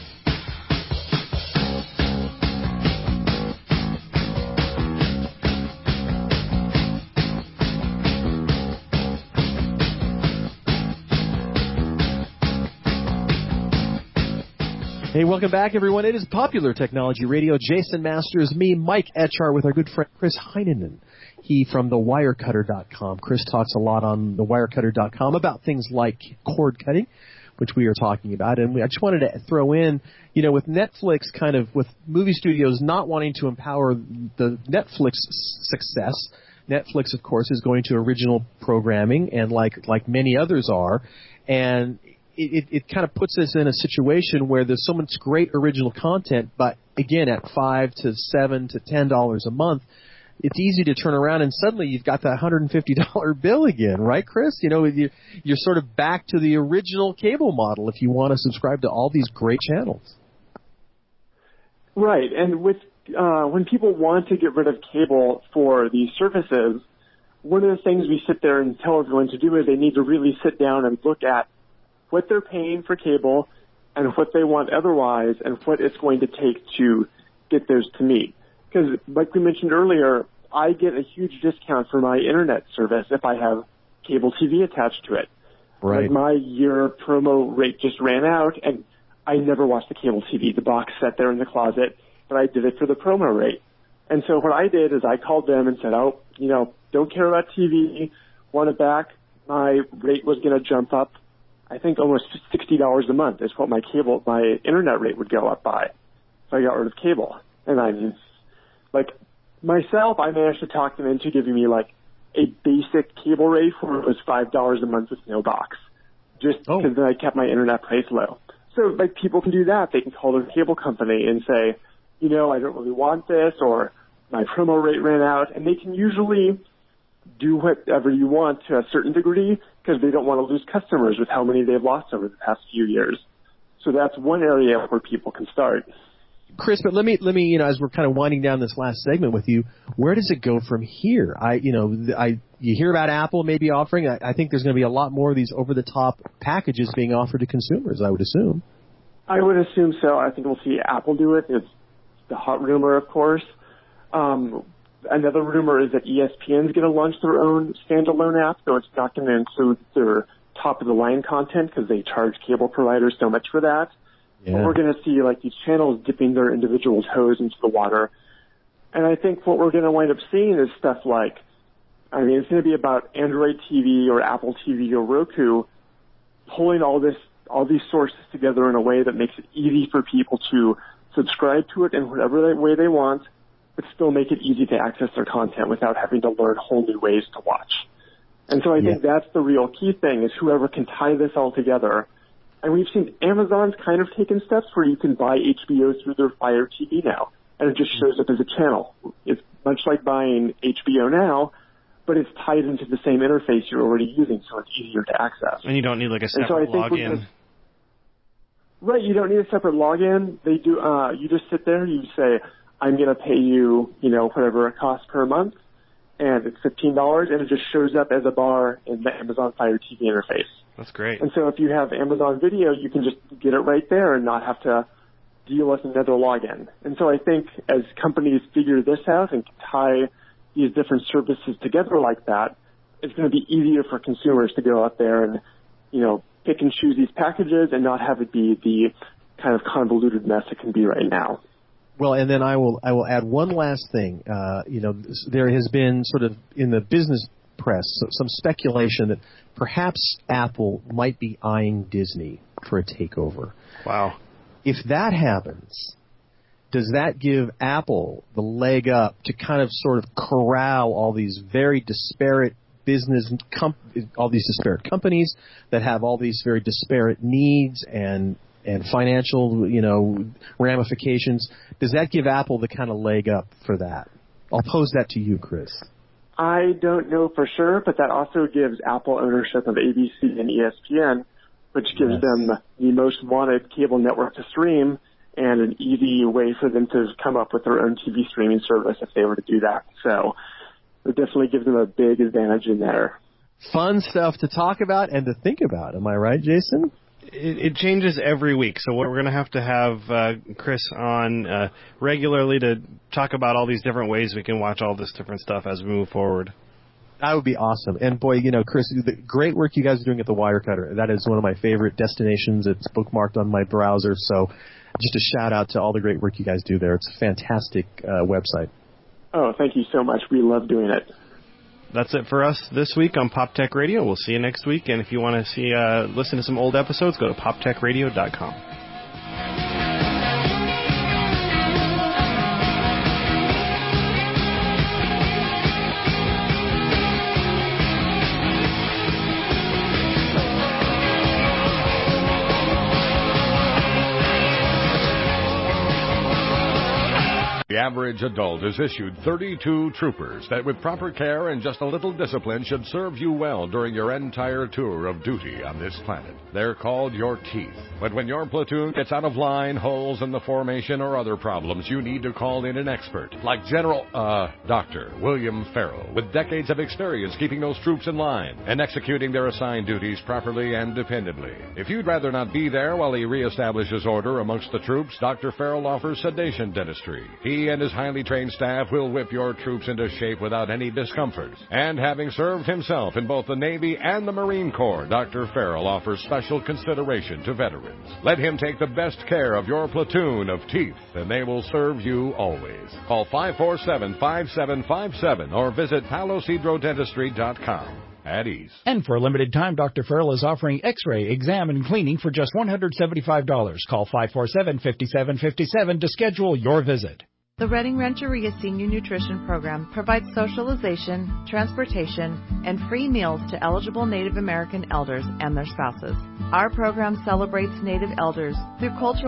Hey, welcome back, everyone. It is Popular Technology Radio. Jason Masters, me, Mike Etchart, with our good friend Chris Heineman. He from the wirecutter dot com. Chris talks a lot on the wirecutter dot com about things like cord cutting, which we are talking about. And we, I just wanted to throw in, you know, with Netflix kind of, with movie studios not wanting to empower the Netflix success, Netflix, of course, is going to original programming, and like like many others are, and It, it, it kind of puts us in a situation where there's so much great original content, but again, at five to seven to ten dollars a month, it's easy to turn around and suddenly you've got that one hundred and fifty dollar bill again, right, Chris? You know, you, you're sort of back to the original cable model if you want to subscribe to all these great channels. Right, and with uh, when people want to get rid of cable for these services, one of the things we sit there and tell everyone to do is they need to really sit down and look at what they're paying for cable and what they want otherwise and what it's going to take to get those to meet. Because like we mentioned earlier, I get a huge discount for my internet service if I have cable T V attached to it. Right. Like my year promo rate just ran out and I never watched the cable T V. The box sat there in the closet, but I did it for the promo rate. And so what I did is I called them and said, oh, you know, don't care about T V, want it back. My rate was going to jump up. I think almost sixty dollars a month is what my cable, my internet rate would go up by. So I got rid of cable. And I'm like, myself, I managed to talk them into giving me like a basic cable rate where it was five dollars a month with no box. Just oh. because then I kept my internet price low. So like people can do that. They can call their cable company and say, you know, I don't really want this, or my promo rate ran out. And they can usually do whatever you want to a certain degree because they don't want to lose customers with how many they've lost over the past few years. So that's one area where people can start. Chris, but let me, let me, you know, as we're kind of winding down this last segment with you, where does it go from here? I, you know, I, you hear about Apple maybe offering, I, I think there's going to be a lot more of these over-the-top packages being offered to consumers, I would assume. I would assume so. I think we'll see Apple do it. It's the hot rumor, of course. Um, Another rumor is that E S P N is going to launch their own standalone app, so it's not going to include their top-of-the-line content because they charge cable providers so much for that. Yeah. But we're going to see like these channels dipping their individual toes into the water. And I think what we're going to wind up seeing is stuff like, I mean, it's going to be about Android T V or Apple T V or Roku pulling all this, all these sources together in a way that makes it easy for people to subscribe to it in whatever way they want, but still make it easy to access their content without having to learn whole new ways to watch. And so I yeah. think that's the real key thing is whoever can tie this all together. And we've seen Amazon's kind of taken steps where you can buy H B O through their Fire T V now, and it just shows up as a channel. It's much like buying H B O now, but it's tied into the same interface you're already using, so it's easier to access. And you don't need like a separate so login. Right, you don't need a separate login. They do. Uh, you just sit there, you say, I'm going to pay you, you know, whatever it costs per month, and it's fifteen dollars, and it just shows up as a bar in the Amazon Fire T V interface. That's great. And so if you have Amazon Video, you can just get it right there and not have to deal with another login. And so I think as companies figure this out and tie these different services together like that, it's going to be easier for consumers to go out there and, you know, pick and choose these packages and not have it be the kind of convoluted mess it can be right now. Well, and then I will I will add one last thing. Uh, you know, there has been sort of in the business press some speculation that perhaps Apple might be eyeing Disney for a takeover. Wow. If that happens, does that give Apple the leg up to kind of sort of corral all these very disparate business, com- all these disparate companies that have all these very disparate needs and and financial, you know, ramifications? Does that give Apple the kind of leg up for that? I'll pose that to you, Chris. I don't know for sure, but that also gives Apple ownership of A B C and E S P N, which gives yes. them the most wanted cable network to stream and an easy way for them to come up with their own T V streaming service if they were to do that. So it definitely gives them a big advantage in there. Fun stuff to talk about and to think about. Am I right, Jason? It, it changes every week, so we're going to have to have uh, Chris on uh, regularly to talk about all these different ways we can watch all this different stuff as we move forward. That would be awesome. And, boy, you know, Chris, the great work you guys are doing at the Wirecutter. That is one of my favorite destinations. It's bookmarked on my browser, so just a shout-out to all the great work you guys do there. It's a fantastic uh, website. Oh, thank you so much. We love doing it. That's it for us this week on Pop Tech Radio. We'll see you next week. And if you want to see, uh, listen to some old episodes, go to pop tech radio dot com. The average adult is issued thirty-two troopers that with proper care and just a little discipline should serve you well during your entire tour of duty on this planet. They're called your teeth. But when your platoon gets out of line, holes in the formation, or other problems, you need to call in an expert like General, uh, Doctor William Farrell, with decades of experience keeping those troops in line and executing their assigned duties properly and dependably. If you'd rather not be there while he reestablishes order amongst the troops, Doctor Farrell offers sedation dentistry. He and his highly trained staff will whip your troops into shape without any discomfort. And having served himself in both the Navy and the Marine Corps, Doctor Farrell offers special consideration to veterans. Let him take the best care of your platoon of teeth, and they will serve you always. Call five four seven, five seven five seven or visit palos hydro dentistry dot com. At ease. And for a limited time, Doctor Farrell is offering X-ray, exam, and cleaning for just one hundred seventy-five dollars. Call five four seven, five seven five seven to schedule your visit. The Redding Rancheria Senior Nutrition Program provides socialization, transportation, and free meals to eligible Native American elders and their spouses. Our program celebrates Native elders through cultural